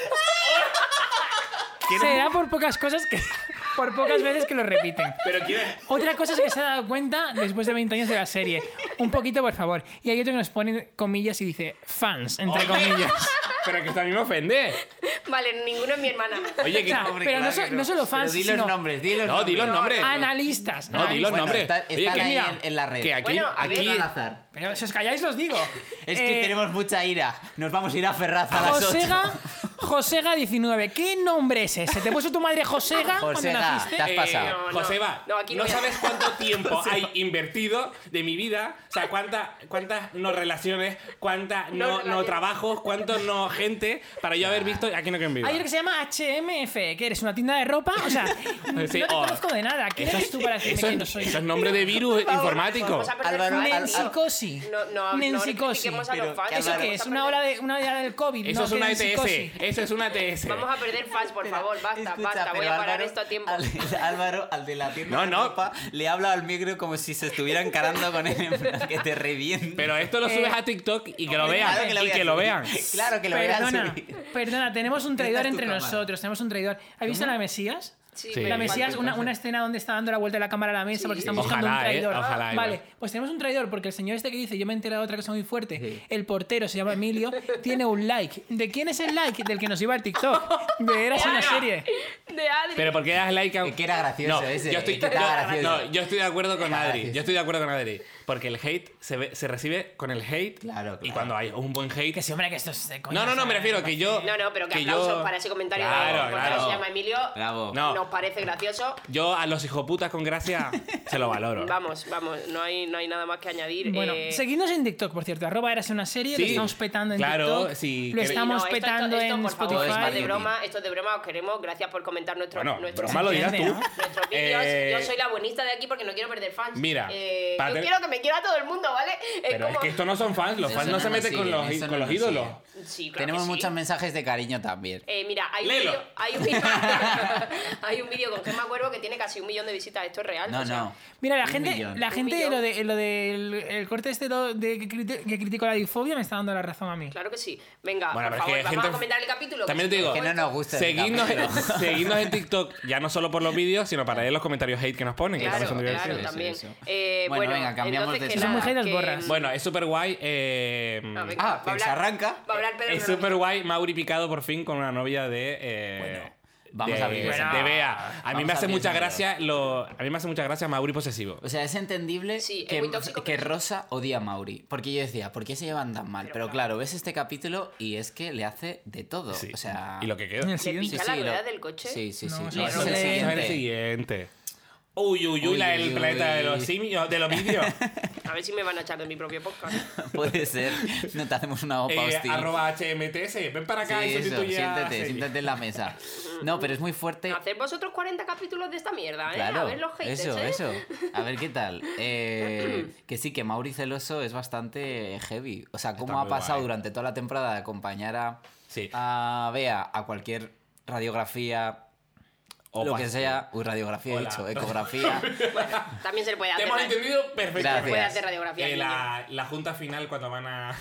¿Quién Se es? da por pocas cosas que... Por pocas veces que lo repiten. ¿Pero quién es? Otra cosa es que se ha dado cuenta después de veinte años de la serie. Un poquito, por favor. Y hay otro que nos pone comillas y dice fans, entre Oye. comillas. Pero que esto a mí me ofende. Vale, ninguno es mi hermana. Oye, O que... sea, Hombre, pero no, claro so- que no solo fans, Pero di los sino nombres, di los No, di los nombres. analistas. No, di los Bueno, nombres. está- Oye, están que ahí mira, en, en la red. Que aquí, Bueno, a ver, aquí... al azar. Pero si os calláis, los digo. Es que Eh, tenemos mucha ira. Nos vamos a ir a Ferraz a las ocho. Josega, Josega diecinueve. ¿Qué nombre es ese? ¿Te puso tu madre Josega cuando Josega, naciste? te has Eh, pasado. no, no. Joseba, No, no, aquí no voy a- sabes cuánto tiempo hay invertido de mi vida, o sea, cuánta, cuántas no relaciones, cuántas No no, no, relaciones. trabajos, cuántos no gente para yo haber visto aquí no que en vida. Hay otro que se llama H M F, que eres una tienda de ropa. O sea, no Sí, te oh. conozco de nada. ¿Quién Eso eres es, tú para decirme eso que es- no soy? eso es nombre de virus informático. Vamos a perder Álvaro, fans. Al- Nensicosi. No, no, no Nensicosi. critiquemos a los Pero, fans. ¿qué ¿Eso Álvaro, qué es? Vamos a ¿Una perder- ola de, una ola del COVID? Eso no, es que una E nensicosi. T S, eso es una E T S. Vamos a perder fans, por favor, basta, Escucha, basta. Voy pero a parar Álvaro- esto a tiempo. al- Álvaro, al de la tienda No, de no. ropa, le habla al micro como si se estuviera encarando con él en plan que te reviente. Pero esto lo subes a TikTok y que lo vean, Claro que lo y voy a que lo subir. vean. Claro que lo vean Perdona, subir. perdona, tenemos un traidor Esta es tu entre cámara. nosotros. Tenemos un traidor. ¿Has visto la Mesías? Sí, Sí. La me Mesías, falta. una, una escena donde está dando la vuelta de la cámara a la mesa Sí. porque están buscando Ojalá, un traidor. eh, ojalá, Vale, igual. pues tenemos un traidor porque el señor este que dice, yo me he enterado de otra cosa muy fuerte, Sí. el portero se llama Emilio, tiene un like. ¿De quién es el like? Del que nos iba al TikTok. De Eras una serie. De Adri. Pero ¿por qué das like a un... Es que era gracioso no, ese, Yo estoy, es que estaba yo- gracioso. no, yo estoy de acuerdo con Estaba Adri. gracioso. Yo estoy de acuerdo con Adri. Porque el hate se, ve- se recibe con el hate. Claro, Y claro. cuando hay un buen hate... Que sí, hombre, que esto es de coña, No, no, no, o sea, me refiero que yo... No, no, pero que, que aplausos yo- para ese comentario. Claro, de porque claro. se llama Emilio. Bravo. No. Nos parece gracioso. Yo a los hijoputas con gracia se lo valoro. Vamos, vamos, no hay, no hay nada más que añadir. Bueno, eh, seguidnos en TikTok, por cierto. Arroba Eras una serie, lo Sí, estamos petando en claro, TikTok. si lo queréis- estamos no, esto- esto- petando esto, en por favor, Spotify. esto es de Marketing. broma, esto es de broma, os queremos. Gracias por comentar nuestro, Bueno, nuestros broma lo dirás tú. entiende, ¿no? nuestros vídeos. Eh, Yo soy la buenista de aquí porque no quiero perder fans. Mira, Eh, para yo tener- quiero que me quiera todo el mundo, ¿vale? Pero es que estos no son fans, los Eso fans no no se nos meten con siguen, los, eso con no los nos ídolos. Sí, claro Tenemos que sí. muchos mensajes de cariño también. Eh, mira, hay un Léelo. vídeo, hay un vídeo, hay un vídeo con Gemma Cuervo que tiene casi un millón de visitas. Esto es real. No, o sea, no. Mira, la Un gente, millón. la Un gente millón. lo de lo del el corte este lo de que, criti- que critico la difobia me está dando la razón a mí. Claro que sí. Venga, Bueno, por pero es favor, que vamos gente- a comentar el capítulo. También que te digo, Que no nos gusta el Seguidnos, capítulo. seguidnos en TikTok, ya no solo por los vídeos, sino para leer los comentarios hate que nos ponen. que Claro, también son claro, divertidos. también. eso. Eh, Bueno, bueno, venga, cambiamos entonces de que tema. Son muy nada, haters que- borras. Bueno, es súper guay. Eh, Ah, venga, Ah, va a que se hablar- arranca. Va a hablar Pedro es Brunoni. súper guay. Mauri picado por fin con una novia de. eh, Bueno, vamos de, a abrir ese de melón. Bea. A mí Vamos me a hace abrir mucha ese gracia lo, a mí me hace mucha gracia Mauri posesivo. O sea, es entendible Sí, es que, muy tóxico, que pero- Rosa odia a Mauri. Porque yo decía, ¿por qué se llevan tan mal? Pero, claro, ves este capítulo y es que le hace de todo. Sí. O sea... Y lo que queda. En el ¿Le siguiente. pica Sí, la sí, rueda lo- del coche? Sí, sí, sí. No, No, sí, ese no es el sé. Es el siguiente. siguiente. Uy, uy, uy, Uy, la uy, del planeta de uy. los simios, de los vídeos. A ver si me van a echar de mi propio podcast. Puede ser. No te hacemos una opa eh, hostil. arroba H M T S. Ven para acá Sí, y eso, sustituye a siéntate, Seri. siéntate en la mesa. No, pero es muy fuerte. Haced vosotros cuarenta capítulos de esta mierda, ¿eh? Claro, A ver los haters, eso, ¿eh? eso. A ver qué tal. Eh, que sí, que Mauri celoso es bastante heavy. O sea, cómo Está ha muy pasado guay. durante toda la temporada de acompañar a, Sí. a Bea a cualquier radiografía, O lo que pas- sea. Uy, radiografía he Hola. dicho, ecografía. También se le puede Te hacer. hemos ra- entendido perfectamente. Gracias. Puede hacer radiografía. Eh, niño. la, la junta final cuando van a,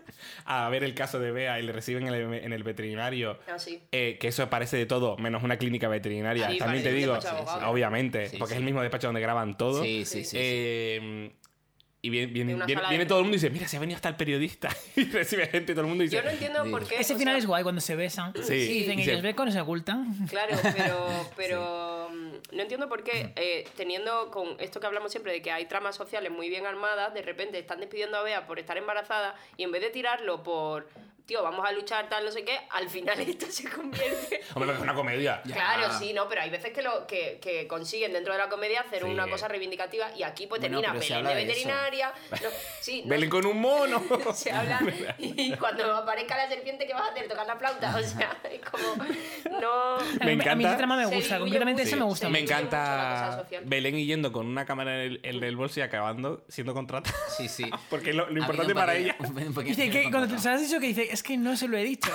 a ver el caso de Bea y le reciben en el, en el veterinario, Ah, sí. eh, que eso parece de todo, menos una clínica veterinaria. Sí, También parece te un digo, despacho de abogados. obviamente, Sí, porque sí. es el mismo despacho donde graban todo. Sí, sí, sí. sí. Eh, Y viene, viene, De una viene, sala viene de- todo el mundo y dice, mira, se ha venido hasta el periodista. Y recibe gente y todo el mundo dice... Yo no entiendo Sí. por qué. Ese o final sea, es guay cuando se besan. Sí. Y dicen Y se- ellos, ve cuando se ocultan. Claro, pero, pero mm, no entiendo por qué, eh, teniendo con esto que hablamos siempre de que hay tramas sociales muy bien armadas, de repente están despidiendo a Bea por estar embarazada y en vez de tirarlo por, tío, vamos a luchar, tal, no sé qué, al final esto se convierte... Hombre, es una comedia. Claro, sí, no, pero hay veces que, lo, que, que consiguen dentro de la comedia hacer Sí. una cosa reivindicativa y aquí pues Bueno, termina pero se Belén habla de de eso. veterinaria. No, sí, no, Belén con un mono. se habla y cuando aparezca la serpiente, ¿qué vas a hacer? ¿Tocar la flauta? O sea, es como... No... A Me mí, a mí encanta. ese trama me Se gusta, diluye concretamente mucho. ese me gusta Sí. Me mucho. mucho la encanta cosa social. Belén yendo con una cámara en el, en el bolso y acabando siendo contratada. Sí, sí. Porque lo, lo Ha habido importante un para pequeño- ella... un pequeño Dice que cuando te contrato. has dicho que dice, es que no se lo he dicho.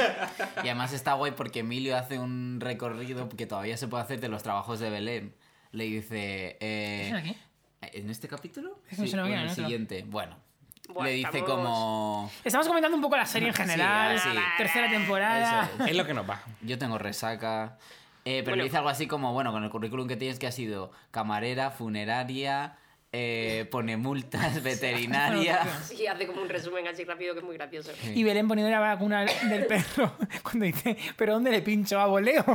Y además está guay porque Emilio hace un recorrido que todavía se puede hacer de los trabajos de Belén. Le dice... eh, ¿Es aquí? ¿En este capítulo? Es que me Sí, suena o bien, en el ¿no? siguiente. Bueno. Buah, le dice estamos- como... Estamos comentando un poco la serie en Sí, general, sí. tercera temporada. Eso es. Es lo que nos va. Yo tengo resaca. Eh, pero Bueno. le dice algo así como, bueno, con el currículum que tienes que ha sido camarera, funeraria, eh, pone multas, veterinaria. Sí, hace como un resumen así rápido que es muy gracioso. Y Belén poniendo la vacuna del perro cuando dice, ¿pero dónde le pincho? ¿A voleo?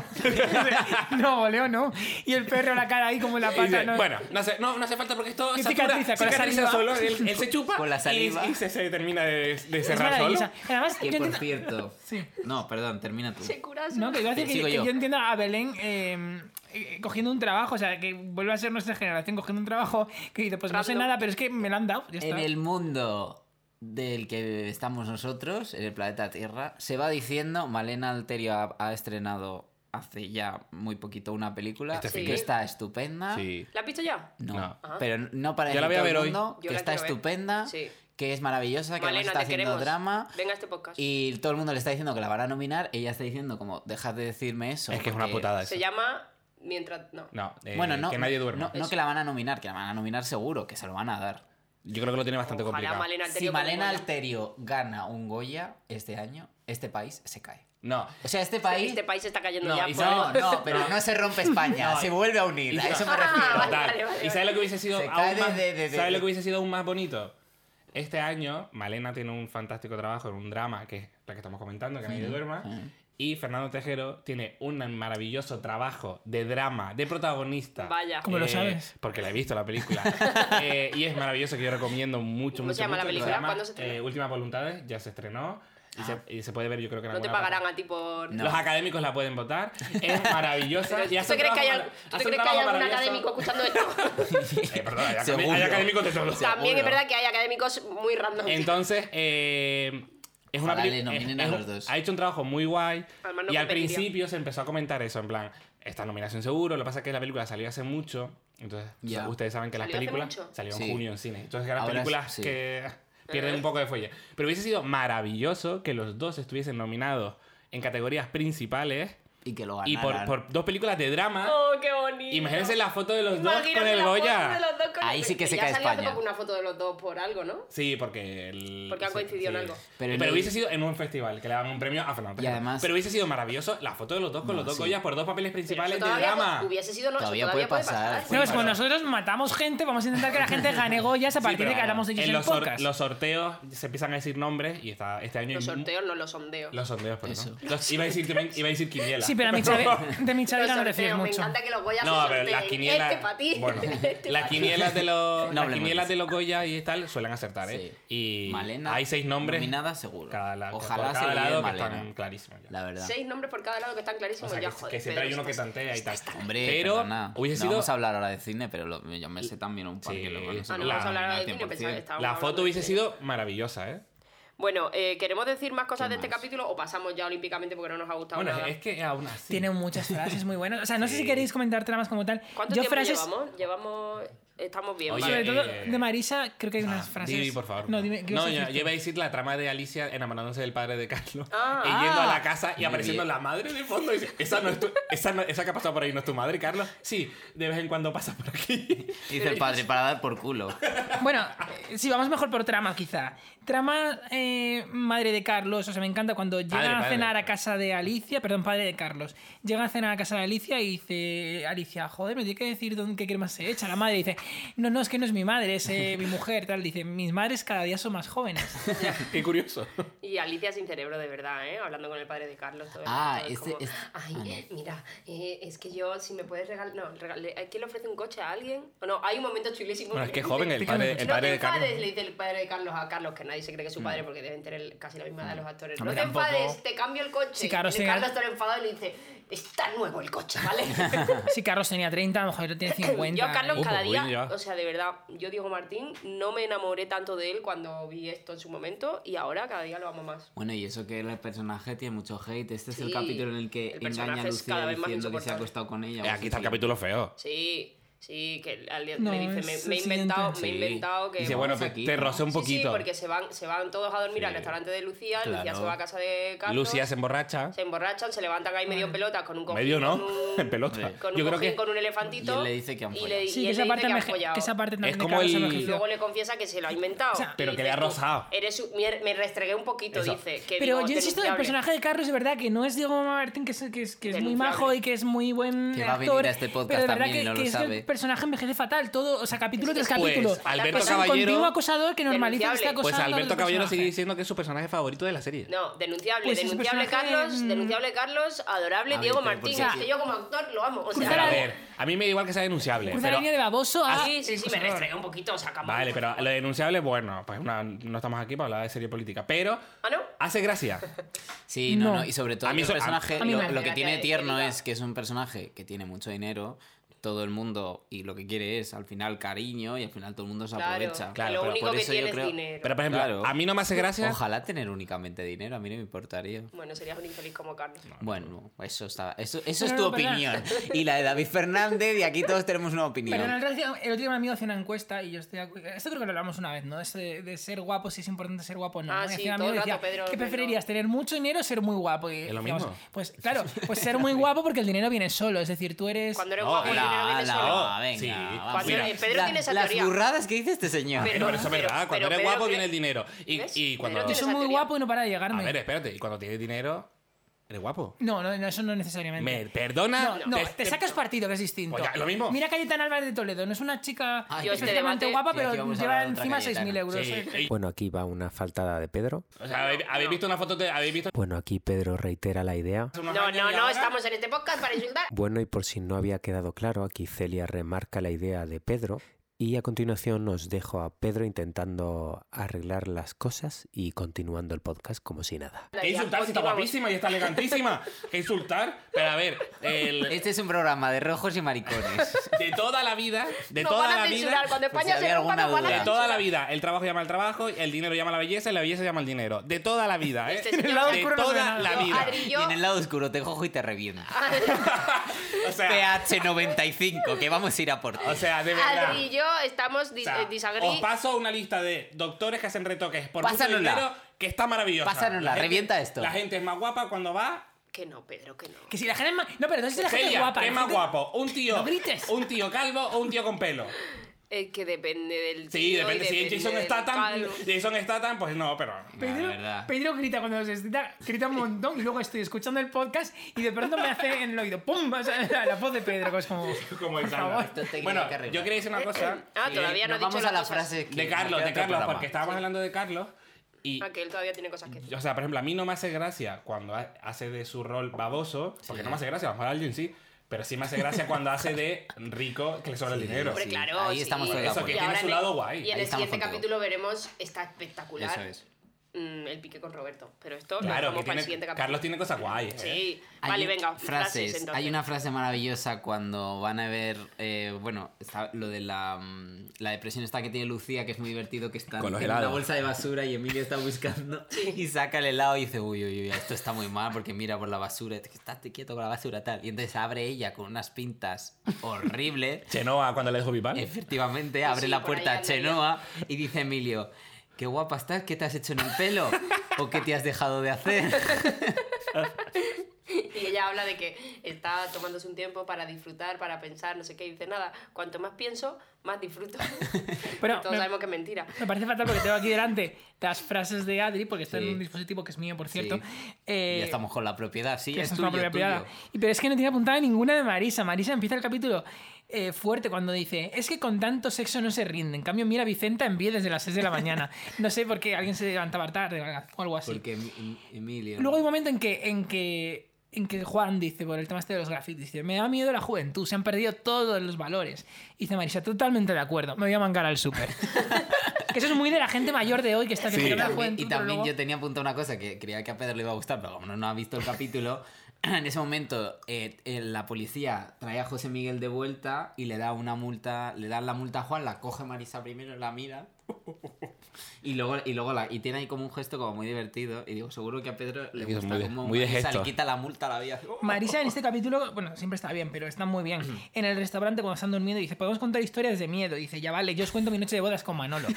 No, voleo no. Y el perro la cara ahí como en la Y pata. dice, ¿no? bueno, no, hace, no, no hace falta porque esto Y satura, cicatriza con la cicatriza saliva. solo. Él, él se chupa Con la y- saliva. y, se, se termina de, de Es cerrar maravillosa. solo. Además, Que yo por entiendo- cierto... Sí. No, perdón, termina tú. Se cura No, que iba a decir que, Sigo que yo. yo entiendo a Belén eh, eh, cogiendo un trabajo, o sea, que vuelve a ser nuestra generación cogiendo un trabajo que dice, pues no sé Random. nada, pero es que me lo han dado. Ya está. En el mundo del que estamos nosotros, en el planeta Tierra, se va diciendo, Malena Alterio ha, ha estrenado hace ya muy poquito una película Este fin. que está estupenda. Sí. ¿La has visto ya? No, No. Ah. pero no para Yo la voy a todo el ver hoy. mundo, Yo que la está quiero ver. estupenda, Sí. que es maravillosa, que además Malena, está te haciendo queremos. drama. Venga a este podcast. Y todo el mundo le está diciendo que la van a nominar. Ella está diciendo como, dejad de decirme eso. Es que es una porque- putada eso. Se llama Mientras... No. No, eh, Bueno, no, que nadie duerma. no, no que la van a nominar, que la van a nominar seguro, que se lo van a dar. Yo creo que lo tiene bastante Ojalá complicado. Malena Si Alterio Malena como ella. Alterio gana un Goya este año, este país se cae. No. O sea, este país... Este país está cayendo No, ya. y por- No, no, pero no se rompe España, No, se vuelve a unir, y- a eso me Ah, refiero. vale, Total. vale, vale, ¿Y sabes lo que hubiese sido Se aún cae de- más, de- de- ¿sabes de- lo que hubiese sido aún más bonito? Este año, Malena tiene un fantástico trabajo en un drama, que es la que estamos comentando, que nadie duerma. Y Fernando Tejero tiene un maravilloso trabajo de drama, de protagonista. Vaya. ¿Cómo lo Eh, sabes? Porque la he visto la película. Eh, y es maravilloso, que yo recomiendo mucho, ¿Cómo mucho, se llama la mucho. película? llama, ¿Cuándo se estrena? eh, Últimas Voluntades, ya se estrenó. Y, se, y se puede ver, yo creo que en No te alguna pagarán plataforma. a ti por... No. Los académicos la pueden votar. Es maravillosa. Pero, y ¿Tú hace te un crees que hay, trabajo al- mara- ¿tú te hace un crees que hay trabajo algún maravilloso. académico escuchando esto? Eh, perdón, hay, académicos- Seguro. hay académicos de todo. También es Seguro. verdad que hay académicos muy random. Entonces, eh, es una Ojalá peli- le nominen es- a es los un- dos. Ha hecho un trabajo muy guay. Además, no y al competiría. principio se empezó a comentar eso, en plan, esta nominación seguro. Lo que pasa es que la película salió hace mucho. Entonces, Ya. ustedes saben que las ¿Salió hace películas mucho? salieron en Sí. junio en cine. Entonces, que las Ahora películas sí. que pierden un poco de fuelle. Pero hubiese sido maravilloso que los dos estuviesen nominados en categorías principales Y que lo y por, ganaran. por dos películas de drama. ¡Oh, qué bonito! Imagínense la foto de los dos Imagínate con el la foto Goya. de los dos con Ahí el- sí que se ya cae salió hace España. poco una foto de los dos por algo, ¿no? Sí, porque el... Porque han sí, coincidido en sí. algo. Pero, Pero en el- hubiese sido en un festival, que le daban un premio a Fernando Y Tejero. además- Pero hubiese sido maravilloso la foto de los dos con No, los dos sí. Goyas por dos papeles Pero principales eso de todavía drama. hubiese sido... No, eso Todavía todavía puede puede pasar. pasar. No, es como Claro. nosotros matamos gente, vamos a intentar que la gente gane Goyas a Sí, partir pero de que hablamos de ellos en en el los, sor- podcast. los sorteos se empiezan a decir nombres y está, este año... Los hay mu- sorteos, no los sondeos. Los sondeos, perdón. Eso. Los- iba, a decir, iba a decir quiniela. Sí, pero a Michael- de Michaela no te fíes sorteos, me mucho. encanta que los Goya No, se pero las sorteen. quinielas... Este para ti. Bueno, este las pa' ti. quinielas de los, las hablemos quinielas de de los Goya y tal suelen acertar, ¿eh? Sí. Y Malena, hay seis nombres. nominada seguro. Cada, la- Ojalá por se cada lleve lado que Malena. están clarísimos. ya. La verdad. Seis nombres por cada lado que están O clarísimos. sea, ya, que, joder. que siempre Pedro, hay uno que estás- tantea y tal. Hombre, pero perdona. hubiese No sido... vamos a hablar ahora de cine, pero lo- yo me sé también un par Sí. que lo van a Ah, no, La- vamos a hablar ahora de cien cine, por pensaba que cien. estábamos La hablando foto de hubiese cine. sido maravillosa, ¿eh? Bueno, eh, ¿queremos decir más cosas ¿Qué de este más? capítulo o pasamos ya olímpicamente porque no nos ha gustado Bueno, nada? es que aún así... Tiene muchas frases muy buenas. O sea, no sé Sí. si queréis comentar tramas como tal. ¿Cuánto Yo tiempo frases, llevamos? Llevamos... Estamos bien, Oye, ¿vale? sobre todo eh, de Marisa, creo que hay unas Ah, frases. Dime, por favor. No, dime, ¿qué ibas No, a ya, decir yo tú? iba a decir la trama de Alicia enamorándose del padre de Carlos. Ah. y yendo a Ah. la casa y Muy apareciendo bien. la madre de fondo. Y dice, esa, no es tu- esa, no- esa que ha pasado por ahí no es tu madre, Carlos. Sí, de vez en cuando pasa por aquí. Dice el padre, para dar por culo. Bueno, eh, sí, vamos mejor por trama, quizá. Trama eh, madre de Carlos. O sea, me encanta cuando llegan Padre, a padre. cenar a casa de Alicia. Perdón, padre de Carlos. Llegan a cenar a casa de Alicia y dice Alicia, joder, me tiene que decir dónde, qué cremas se echa. La madre dice, no, no, es que no es mi madre, es eh, mi mujer, tal. Dice, mis madres cada día son más jóvenes. Qué curioso. Y Alicia sin cerebro, de verdad, ¿eh? Hablando con el padre de Carlos. Todo el Ah, rato, es este- como, este- Ay, ah, no. mira, eh, es que yo, si me puedes regalar... No, regale... ¿quién le ofrece un coche a alguien? O no, hay un momento chulísimo. Bueno, es que le joven dice, el padre, el no padre te de Carlos. enfades, le dice el padre de Carlos a Carlos, que nadie se cree que es su padre porque deben tener casi la misma edad de los actores. Hombre, no te tampoco. enfades, te cambio el coche. Sí, Carlos y tenía- Carlos está enfadado y le dice, está nuevo el coche, ¿vale? Si Carlos tenía treinta, a lo mejor tiene cincuenta. Yo a Carlos Uh, cada pues día, bien, ya. o sea, de verdad, yo Diego Martín no me enamoré tanto de él cuando vi esto en su momento y ahora cada día lo amo más. Bueno, y eso que el personaje tiene mucho hate. Este es el Sí, capítulo en el que el engaña personaje a es cada Lucía vez más diciendo que se ha insoportable. acostado con ella. Eh, o aquí así, está el sí. capítulo feo. Sí, sí, que al día No, le dice, es me, el me he inventado, siguiente. me he Sí. inventado que... Dice, bueno, vamos te, aquí, te ¿no? rocé un Sí, sí, poquito. porque se van, se van todos a dormir Sí. al restaurante de Lucía, Claro. Lucía se va a casa de Carlos, Lucía se emborracha. se emborrachan, se levantan ahí medio en pelota con un cojín, Medio no, con un, en pelota. con un Yo creo cojín, que con un elefantito. Y él le dice que han y follado. le- Sí, y que él esa, le parte dice que han enveje- follado. que esa parte también Es de como Carlos el- Y envejeció. luego le confiesa que se lo ha inventado. O sea, pero Y que le ha dices tú, rozado. Eres un- me, me restregué un poquito, Eso. dice. Que Pero digo, yo insisto, el denunciable. personaje de Carlos es verdad que no es Diego Martín, que es, que es, que es muy Denunciable. majo y que es muy buen Que va a actor. venir a este podcast pero de verdad también que, y no que lo es que sabe. el personaje envejece fatal. Todo, o sea, capítulo Es que tras sí. capítulo. Pues, Alberto Pues es un Caballero- continuo acosador que normaliza que está Denunciable. acosando Pues a Alberto otro Caballero personaje. sigue diciendo que es su personaje favorito de la serie. No, denunciable, Pues ese denunciable personaje, Carlos, mm, denunciable Carlos, adorable A ver, Diego pero Martín. porque- Es que yo como actor lo amo. O sea, Cruza Pero a la- ver, a mí me da igual que sea denunciable. Cruza la pero- línea de baboso a... sí, sí, sí, me acosador. restregué un poquito, o sea, come on, Vale, por pero favor. lo denunciable, bueno, pues una- no estamos aquí para hablar de serie política. Pero ¿Ah, no? hace gracia. Sí, no, No. no, y sobre todo A mí el so- a- personaje, a mí lo, me lo que hace tiene gracia tierno que diga- es que es un personaje que tiene mucho dinero, todo el mundo, y lo que quiere es al final cariño, y al final todo el mundo se Claro, aprovecha. que Claro, lo pero único por que eso tiene yo es creo- dinero. Pero, por ejemplo, Claro. a mí no me hace gracia. Ojalá tener únicamente dinero, a mí no me importaría. Bueno, serías un infeliz como Carlos. Bueno, eso está, eso, eso No, es tu no, perdona. opinión. Y la de David Fernández, y aquí todos tenemos una opinión. Pero en realidad, el otro día un amigo hacía una encuesta y yo estoy... acu- Esto creo que lo hablamos una vez, ¿no? Eso de, de ser guapo, si es importante ser guapo o no. Ah, ¿no? Y sí, hacía un todo amigo el y rato decía, Pedro ¿qué lo- preferirías, tener mucho dinero o ser muy guapo? Y Es lo decíamos, mismo. Pues claro, pues ser muy guapo porque el dinero viene solo. Es decir, tú eres... Cuando eres No, guapo, el la- dinero viene Ala, solo. ala, venga, Sí. vamos. Cuando- Mira, eh, Pedro La- tiene esa las teoría. burradas que dice este señor. Pero- Pero eso es verdad, cuando pero eres Pedro guapo cree- viene el dinero. Y, ¿Ves? y cuando. Pedro Yo tiene soy esa muy teoría. guapo y no para de A llegarme. ver, espérate, y cuando tienes dinero, eres guapo. No, no, no, eso no necesariamente. Me perdona. No, no, te, sacas partido, que es distinto. Pues ya, lo mismo. Mira Cayetana Álvarez de Toledo, no es una chica Ay, Yo este especialmente debate- guapa, Sí, pero aquí vamos a lleva hablar de otra encima seis mil Cayetana. euros. Sí, ¿eh? y- Bueno, aquí va una faltada de Pedro. o sea, ¿habéis, habéis visto una foto de. ¿Habéis visto Bueno, aquí Pedro reitera la idea. unos No, años no, y no, ahora? estamos en este podcast para insultar. Bueno, y por si no había quedado claro, aquí Celia remarca la idea de Pedro. Y a continuación os dejo a Pedro intentando arreglar las cosas y continuando el podcast como si nada. ¿Qué insultar? Si está Continuamos. guapísima y está elegantísima. ¿Qué insultar? Pero a ver, el- Este es un programa de rojos y maricones. de toda la vida, de Nos toda van a la vida. censurar. Cuando pues, España si se había rompa, nos alguna van a duda. De toda la censurar. vida, el trabajo llama al trabajo, el dinero llama a la belleza y la belleza llama al dinero. De toda la vida, ¿eh? Este señor- El lado de oscuro no toda sabe la nada. vida. Adri, Y yo- en el lado oscuro te cojo y te reviento. O sea, P H noventa y cinco, que vamos a ir a por ti. o sea, de verdad. Adri y yo estamos O dis sea, eh, disagree. os paso una lista de doctores que hacen retoques por mucho Pásanosla. dinero que está maravillosa. Pásanosla, La gente- revienta esto. La gente es más guapa cuando va. Que no, Pedro, que no. Que si la gente es más... No, pero no sé si la gente es Celia, guapa. ¿qué es la más gente- guapo? ¿Un tío, No grites. un tío calvo o un tío con pelo? Es que depende del Sí, tío y depende. Si es Jason del Statham, calvo. Jason Statham, pues no, pero. Pedro, La verdad. Pedro grita cuando se excita, grita un montón y luego estoy escuchando el podcast y de pronto me hace en el oído ¡pum! O sea, la, la voz de Pedro, que es como... Como el por Sandra. favor. Esto te Bueno, quería que arreglar. yo quería decir una cosa. Ah, todavía no Nos he dicho vamos las a la cosas. frase que De Carlos, nos queda de otro Carlos, programa. porque estábamos hablando de Carlos y. Ah, que él todavía tiene cosas que decir. O sea, por ejemplo, a mí no me hace gracia cuando ha- hace de su rol baboso, porque no me hace gracia, a lo mejor a alguien sí, pero sí me hace gracia cuando hace de rico que le sobra el Sí, dinero. Hombre, Sí, claro, ahí sí. estamos todos de Eso, acuerdo. que Y tiene ahora su en lado el- guay. Y en Ahí el estamos siguiente contigo. capítulo veremos, está espectacular, Eso es. mm, el pique con Roberto. Pero esto lo Claro, dejamos que para el tiene, siguiente capítulo. Carlos tiene cosas guay. ¿eh? Sí. Hay Vale, un- venga, frases, frases. entonces. Hay una frase maravillosa cuando van a ver, eh, bueno, está lo de la, mm, la depresión esta que tiene Lucía, que es muy divertido, que está Con los en una helados. bolsa de basura y Emilio está buscando y saca el helado y dice, uy, uy, uy, esto está muy mal porque mira por la basura, estate quieto con la basura tal. Y entonces abre ella con unas pintas horribles. Chenoa cuando le dejo pipar. Efectivamente, abre sí, la por ahí puerta a andaría. Chenoa y dice Emilio, qué guapa estás, ¿qué te has hecho en el pelo? ¿O qué te has dejado de hacer? Y ella habla de que está tomándose un tiempo para disfrutar, para pensar, no sé qué. Y dice, nada, cuanto más pienso, más disfruto. Pero Y todos me- sabemos que es mentira. Me parece fatal porque tengo aquí delante las frases de Adri, porque está Sí. en un dispositivo que es mío, por Sí. cierto. Eh, ya estamos con la propiedad, sí, que es es tuyo, una propia tuyo. privada. Y pero es que no tiene apuntada ninguna de Marisa. Marisa empieza el capítulo eh, fuerte cuando dice, es que con tanto sexo no se rinde. En cambio, mira a Vicenta en pie desde las seis de la mañana. No sé por qué alguien se levantaba tarde o algo así. Porque Em- Emilio... Luego hay un momento en que, en que, en que Juan dice, por el tema este de los grafitis, dice, me da miedo la juventud, se han perdido todos los valores. Y dice Marisa, totalmente de acuerdo, me voy a mangar al súper. Que eso es muy de la gente mayor de hoy que está que Sí. pierde la También- juventud. y pero también luego- yo tenía apuntado una cosa que creía que a Pedro le iba a gustar, pero como no, no ha visto el capítulo, en ese momento eh, eh, la policía trae a José Miguel de vuelta y le da una multa, le dan la multa a Juan, la coge Marisa primero, la mira y luego, y luego la, y tiene ahí como un gesto como muy divertido y digo, seguro que a Pedro le Es gusta muy de- como muy de Marisa gesto. le quita la multa a la vida. Marisa en este capítulo, bueno, siempre está bien, pero está muy bien. En el restaurante cuando están durmiendo dice, podemos contar historias de miedo. Dice, ya vale, yo os cuento mi noche de bodas con Manolo.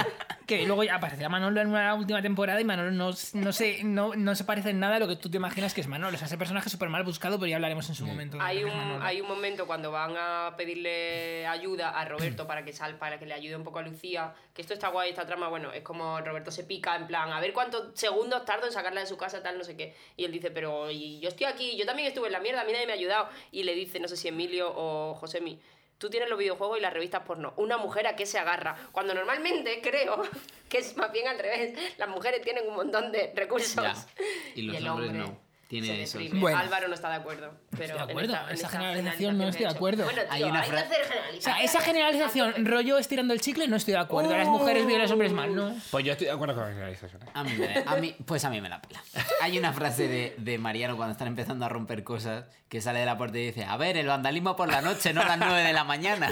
Que luego ya aparecía Manolo en una última temporada y Manolo no, no, se, no, no se parece en nada a lo que tú te imaginas que es Manolo. O sea, ese personaje es súper mal buscado, pero ya hablaremos en su momento. de Hay lo que es un, Manolo. hay un momento cuando van a pedirle ayuda a Roberto para que sal, para que le ayude un poco a Lucía, que esto está guay, esta trama, bueno, es como Roberto se pica en plan, a ver cuántos segundos tardo en sacarla de su casa, tal, no sé qué. Y él dice, pero y yo estoy aquí, yo también estuve en la mierda, a mí nadie me ha ayudado. Y le dice, no sé si Emilio o Josemi, tú tienes los videojuegos y las revistas porno. Una mujer a qué se agarra. Cuando normalmente creo que es más bien al revés. Las mujeres tienen un montón de recursos. Ya. Y los el hombres hombre no. Tiene se eso. deprime. Bueno. Álvaro no está de acuerdo. Pero Estoy de en acuerdo. esta- en Esa esta generalización no que estoy he de hecho. acuerdo. Bueno, tío, Hay una hay fra- que hacer O generalizar. sea, esa generalización, rollo estirando el chicle, no estoy de acuerdo. Las mujeres bien, los hombres mal, ¿no? Pues yo estoy de acuerdo con la generalización. A mí, me- a mí- pues a mí me la pela. Hay una frase de, de Mariano cuando están empezando a romper cosas que sale de la puerta y dice, a ver, el vandalismo por la noche, no a las nueve de la mañana.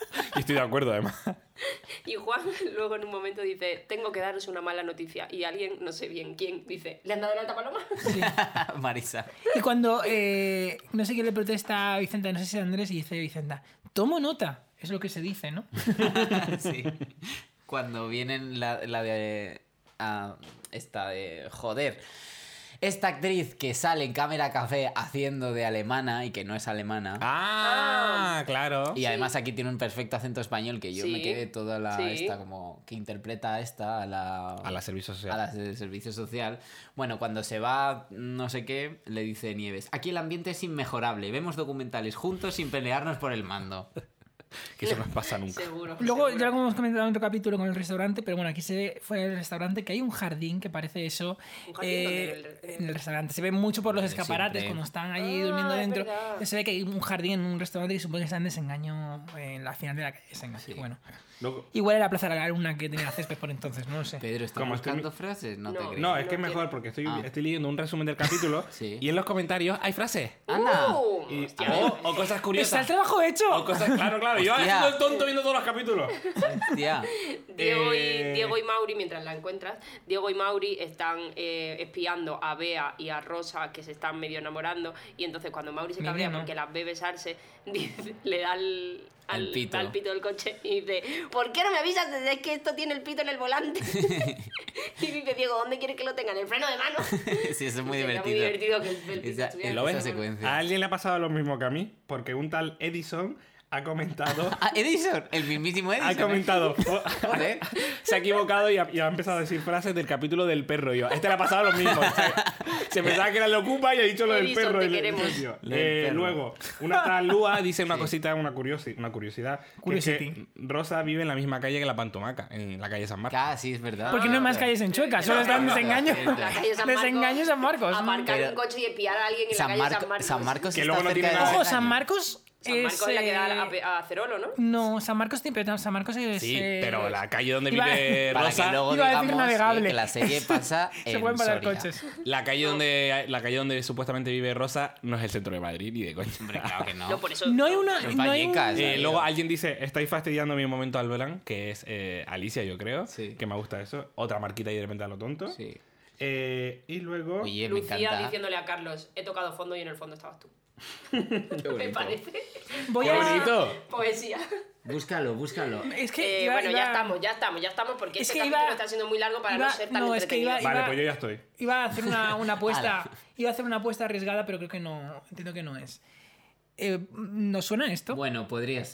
Y estoy de acuerdo, además. Y Juan luego en un momento dice, tengo que daros una mala noticia. Y alguien, no sé bien quién, dice, ¿le han dado el alta paloma? Marisa. Y cuando, eh, no sé quién le protesta a Vicenta, no sé si es Andrés, y dice Vicenta, tomo nota. Es lo que se dice, ¿no? Sí. Cuando vienen la, la de... ah, esta de... Joder. Esta actriz que sale en Cámara Café haciendo de alemana y que no es alemana. Ah, claro. Y además aquí tiene un perfecto acento español que yo Sí, me quedé toda la... sí. Esta como... Que interpreta a esta, a la... A la servicio social. A la de servicio social. Bueno, cuando se va no sé qué, le dice Nieves, aquí el ambiente es inmejorable, vemos documentales juntos sin pelearnos por el mando. Que eso no pasa nunca. Seguro. Luego, seguro. ya lo hemos comentado en otro capítulo con el restaurante, pero bueno, aquí se ve fuera del restaurante que hay un jardín que parece eso. ¿Un jardín eh, dónde? ¿En el- en el restaurante. Se ve mucho por los Siempre. escaparates cuando están allí Ah, durmiendo es dentro. verdad. Se ve que hay un jardín en un restaurante que supone que está en Desengaño, en la final de la calle Desengaño. Bueno, Luego- igual era Plaza de la Laguna que tenía césped por entonces, no lo sé. Pedro, ¿estás Como estoy buscando frases? No, te No. creo. No, es No que es mejor quiero. porque estoy, Ah. estoy leyendo un resumen del capítulo Sí. y en los comentarios hay frases. ¡Anda! Uh, Y- hostia, o, o cosas ¡Está curiosas. el trabajo hecho! O cosas, claro, claro. Yo Hostia. haciendo el tonto viendo todos los capítulos. Hostia. Diego, Eh, y, Diego y Mauri, mientras la encuentras, Diego y Mauri están eh, espiando a Bea y a Rosa, que se están medio enamorando, y entonces cuando Mauri se Medio, cabrea ¿no? porque las ve besarse, dice- le da el, al, El pito. da el pito del coche y dice, ¿por qué no me avisas desde que esto tiene el pito en el volante? Y dice Diego, ¿dónde quieres que lo tenga? ¿En el freno de mano? Sí, eso es muy Sería divertido. muy divertido que el, el pito Esa- estuviera en ¿Lo el ves? Esa freno de mano. secuencia. A alguien le ha pasado lo mismo que a mí, porque un tal Edison ha comentado. Ah, Edison, el mismísimo Edison. Ha ¿eh? comentado. Vale. Se ha equivocado y ha, y ha empezado a decir frases del capítulo del perro. Y yo, a este le ha pasado lo mismo. Se, se pensaba que era el ocupa y ha dicho lo del Edison, perro. te y le- queremos. tío. Lo del Eh, perro. luego, una tal Lua dice una Sí. cosita, una, curiosi- una curiosidad. que es Curiosity. que Rosa vive en la misma calle que la Pantomaca, en la calle San Marcos. Ah, sí, es verdad. Porque no hay más calles en Chueca, solo está en Desengaño. La calle San Marcos. Desengaño San Marcos. Aparcar Pero- un coche y espiar a alguien en San, la calle Marco- San Marcos. San Marcos Que está luego no cerca tiene de nada- Ojo, Desengaño. San Marcos San Marcos es la que da eh, a, a Cerolo, ¿no? No, San Marcos tiene, pero San Marcos es... Sí, eh, pero la calle donde iba- vive Para Rosa. que luego Iba a decir digamos navegable. que, que la serie pasa en Se pueden parar Soria. coches. La calle donde la calle donde supuestamente vive Rosa no es el centro de Madrid ni de coña. Hombre, claro que no. No, por eso. No hay una... En No hay un- Vallecas. Eh, Ahí luego va. alguien dice, estáis fastidiando mi momento al verán, que es eh, Alicia, yo creo, Sí. que me gusta eso. Otra marquita y de repente a lo tonto. Sí. Eh, y luego... Oye, me Lucía encanta. diciéndole a Carlos, he tocado fondo y en el fondo estabas tú. Qué Me bonito. parece Voy ¡Qué a... bonito! poesía. Búscalo, búscalo. Es que Eh, iba- bueno, iba- ya estamos, ya estamos, ya estamos, porque Es este que capítulo iba- está siendo muy largo para iba- no ser tan no, es que entretenido. iba- Vale, pues yo ya estoy. Iba a hacer una, una apuesta. Ala. Iba a hacer una apuesta arriesgada, pero creo que no. Entiendo que no es. Eh, ¿Nos suena esto? Bueno, podría ser.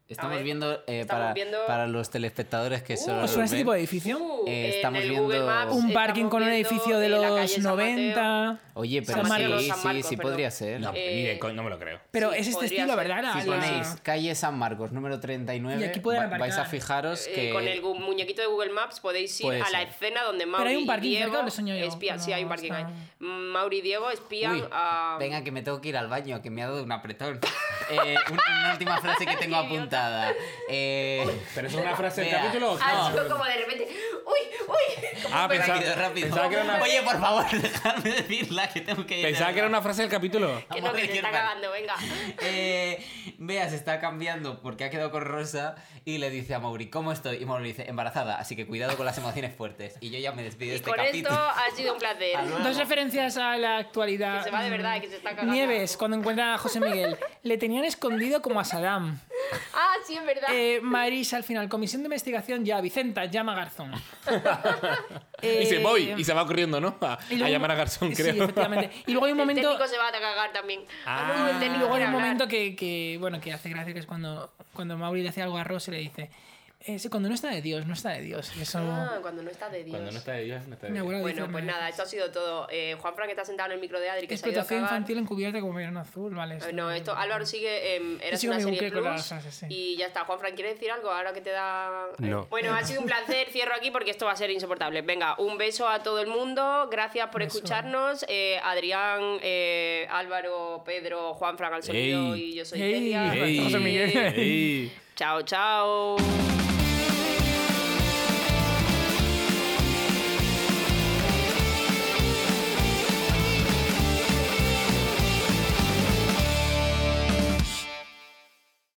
Estamos ver, viendo, eh, estamos para, viendo- para los telespectadores que solo ¿Os nos suena este ven, tipo de edificio? Uh, Eh, en estamos el viendo- Google Maps Un parking estamos con un viendo, edificio de eh, la calle los San Mateo. noventa. Oye, pero San sí, Marcos, sí, San Marcos, sí perdón. podría ser. No, Eh, ni de coña, no me lo creo. Pero Sí, es este podría estilo, ser. ¿verdad? Si La- ponéis calle San Marcos número treinta y nueve, Y aquí pueden va- vais a aparcar. fijaros Eh, que... con el gu- muñequito de Google Maps podéis ir Puede a la ser. escena donde Mauri hay un y parking Diego cerca, ¿o lo soño yo? espían. Sí, No, hay un parking está- ahí. Mauri y Diego espían Uy, a... venga, que me tengo que ir al baño, que me ha dado un apretón. Eh, un- una última frase que tengo apuntada. Eh, Pero es una frase del Vea. capítulo. ¿o qué? Ha sido como de repente... ¡Uy, uy! Como Ah, un bebé. pensaba- rápido, rápido. pensaba que era una- Oye, por favor, dejadme decirla, que tengo que ir. Pensaba que era una frase del capítulo. Que no, Amor que de se está Kirkman. cagando, venga. Eh, Bea se está cambiando porque ha quedado con Rosa y le dice a Mauri, ¿cómo estoy? Y Mauri le dice, embarazada, así que cuidado con las emociones fuertes. Y yo ya me despido de Y este con capítulo. esto ha sido un placer. Hasta luego. Dos referencias a la actualidad. Que se va de verdad, que se está cagando. Nieves, cuando encuentra a José Miguel, le tenían escondido como a Saddam. Ah, sí, es verdad. Eh, Marisa, al final, comisión de investigación ya. Vicenta, llama a Garzón. Y se Eh, voy y se va corriendo, ¿no? A, y a luego- llamar a Garzón, sí, creo. efectivamente. Y luego hay un El momento... técnico se va a cagar también. Ah. Uy, el Y técnico luego hay quiere un hablar. momento que, que, bueno, que hace gracia, que es cuando, cuando Mauri le hace algo a Ross y le dice, eh, sí, cuando no está de Dios, no está de Dios. Y eso... Ah, cuando no está de Dios. Cuando no está de Dios, no está de Mi Dios. abuela Bueno, dice, pues me- nada, esto ha sido todo. Eh, Juan Fran está sentado en el micro de Adri, que se ha ido a Explotación cagar. infantil encubierta como verano azul, vale. Eh, No, esto Álvaro sigue en Eras sigo una mi serie bucle con plus las frases, sí. y ya está. Juan Fran, ¿quieres decir algo ahora que te da...? eh? No. Bueno, ha sido un placer, cierro aquí porque esto va a ser insoportable. Venga, un beso a todo el mundo, gracias por Beso. escucharnos. Eh, Adrián, eh, Álvaro, Pedro, Juan Fran al sonido Ey. y yo soy Ey. Celia. Ey, José Miguel. ey. Chao, chao.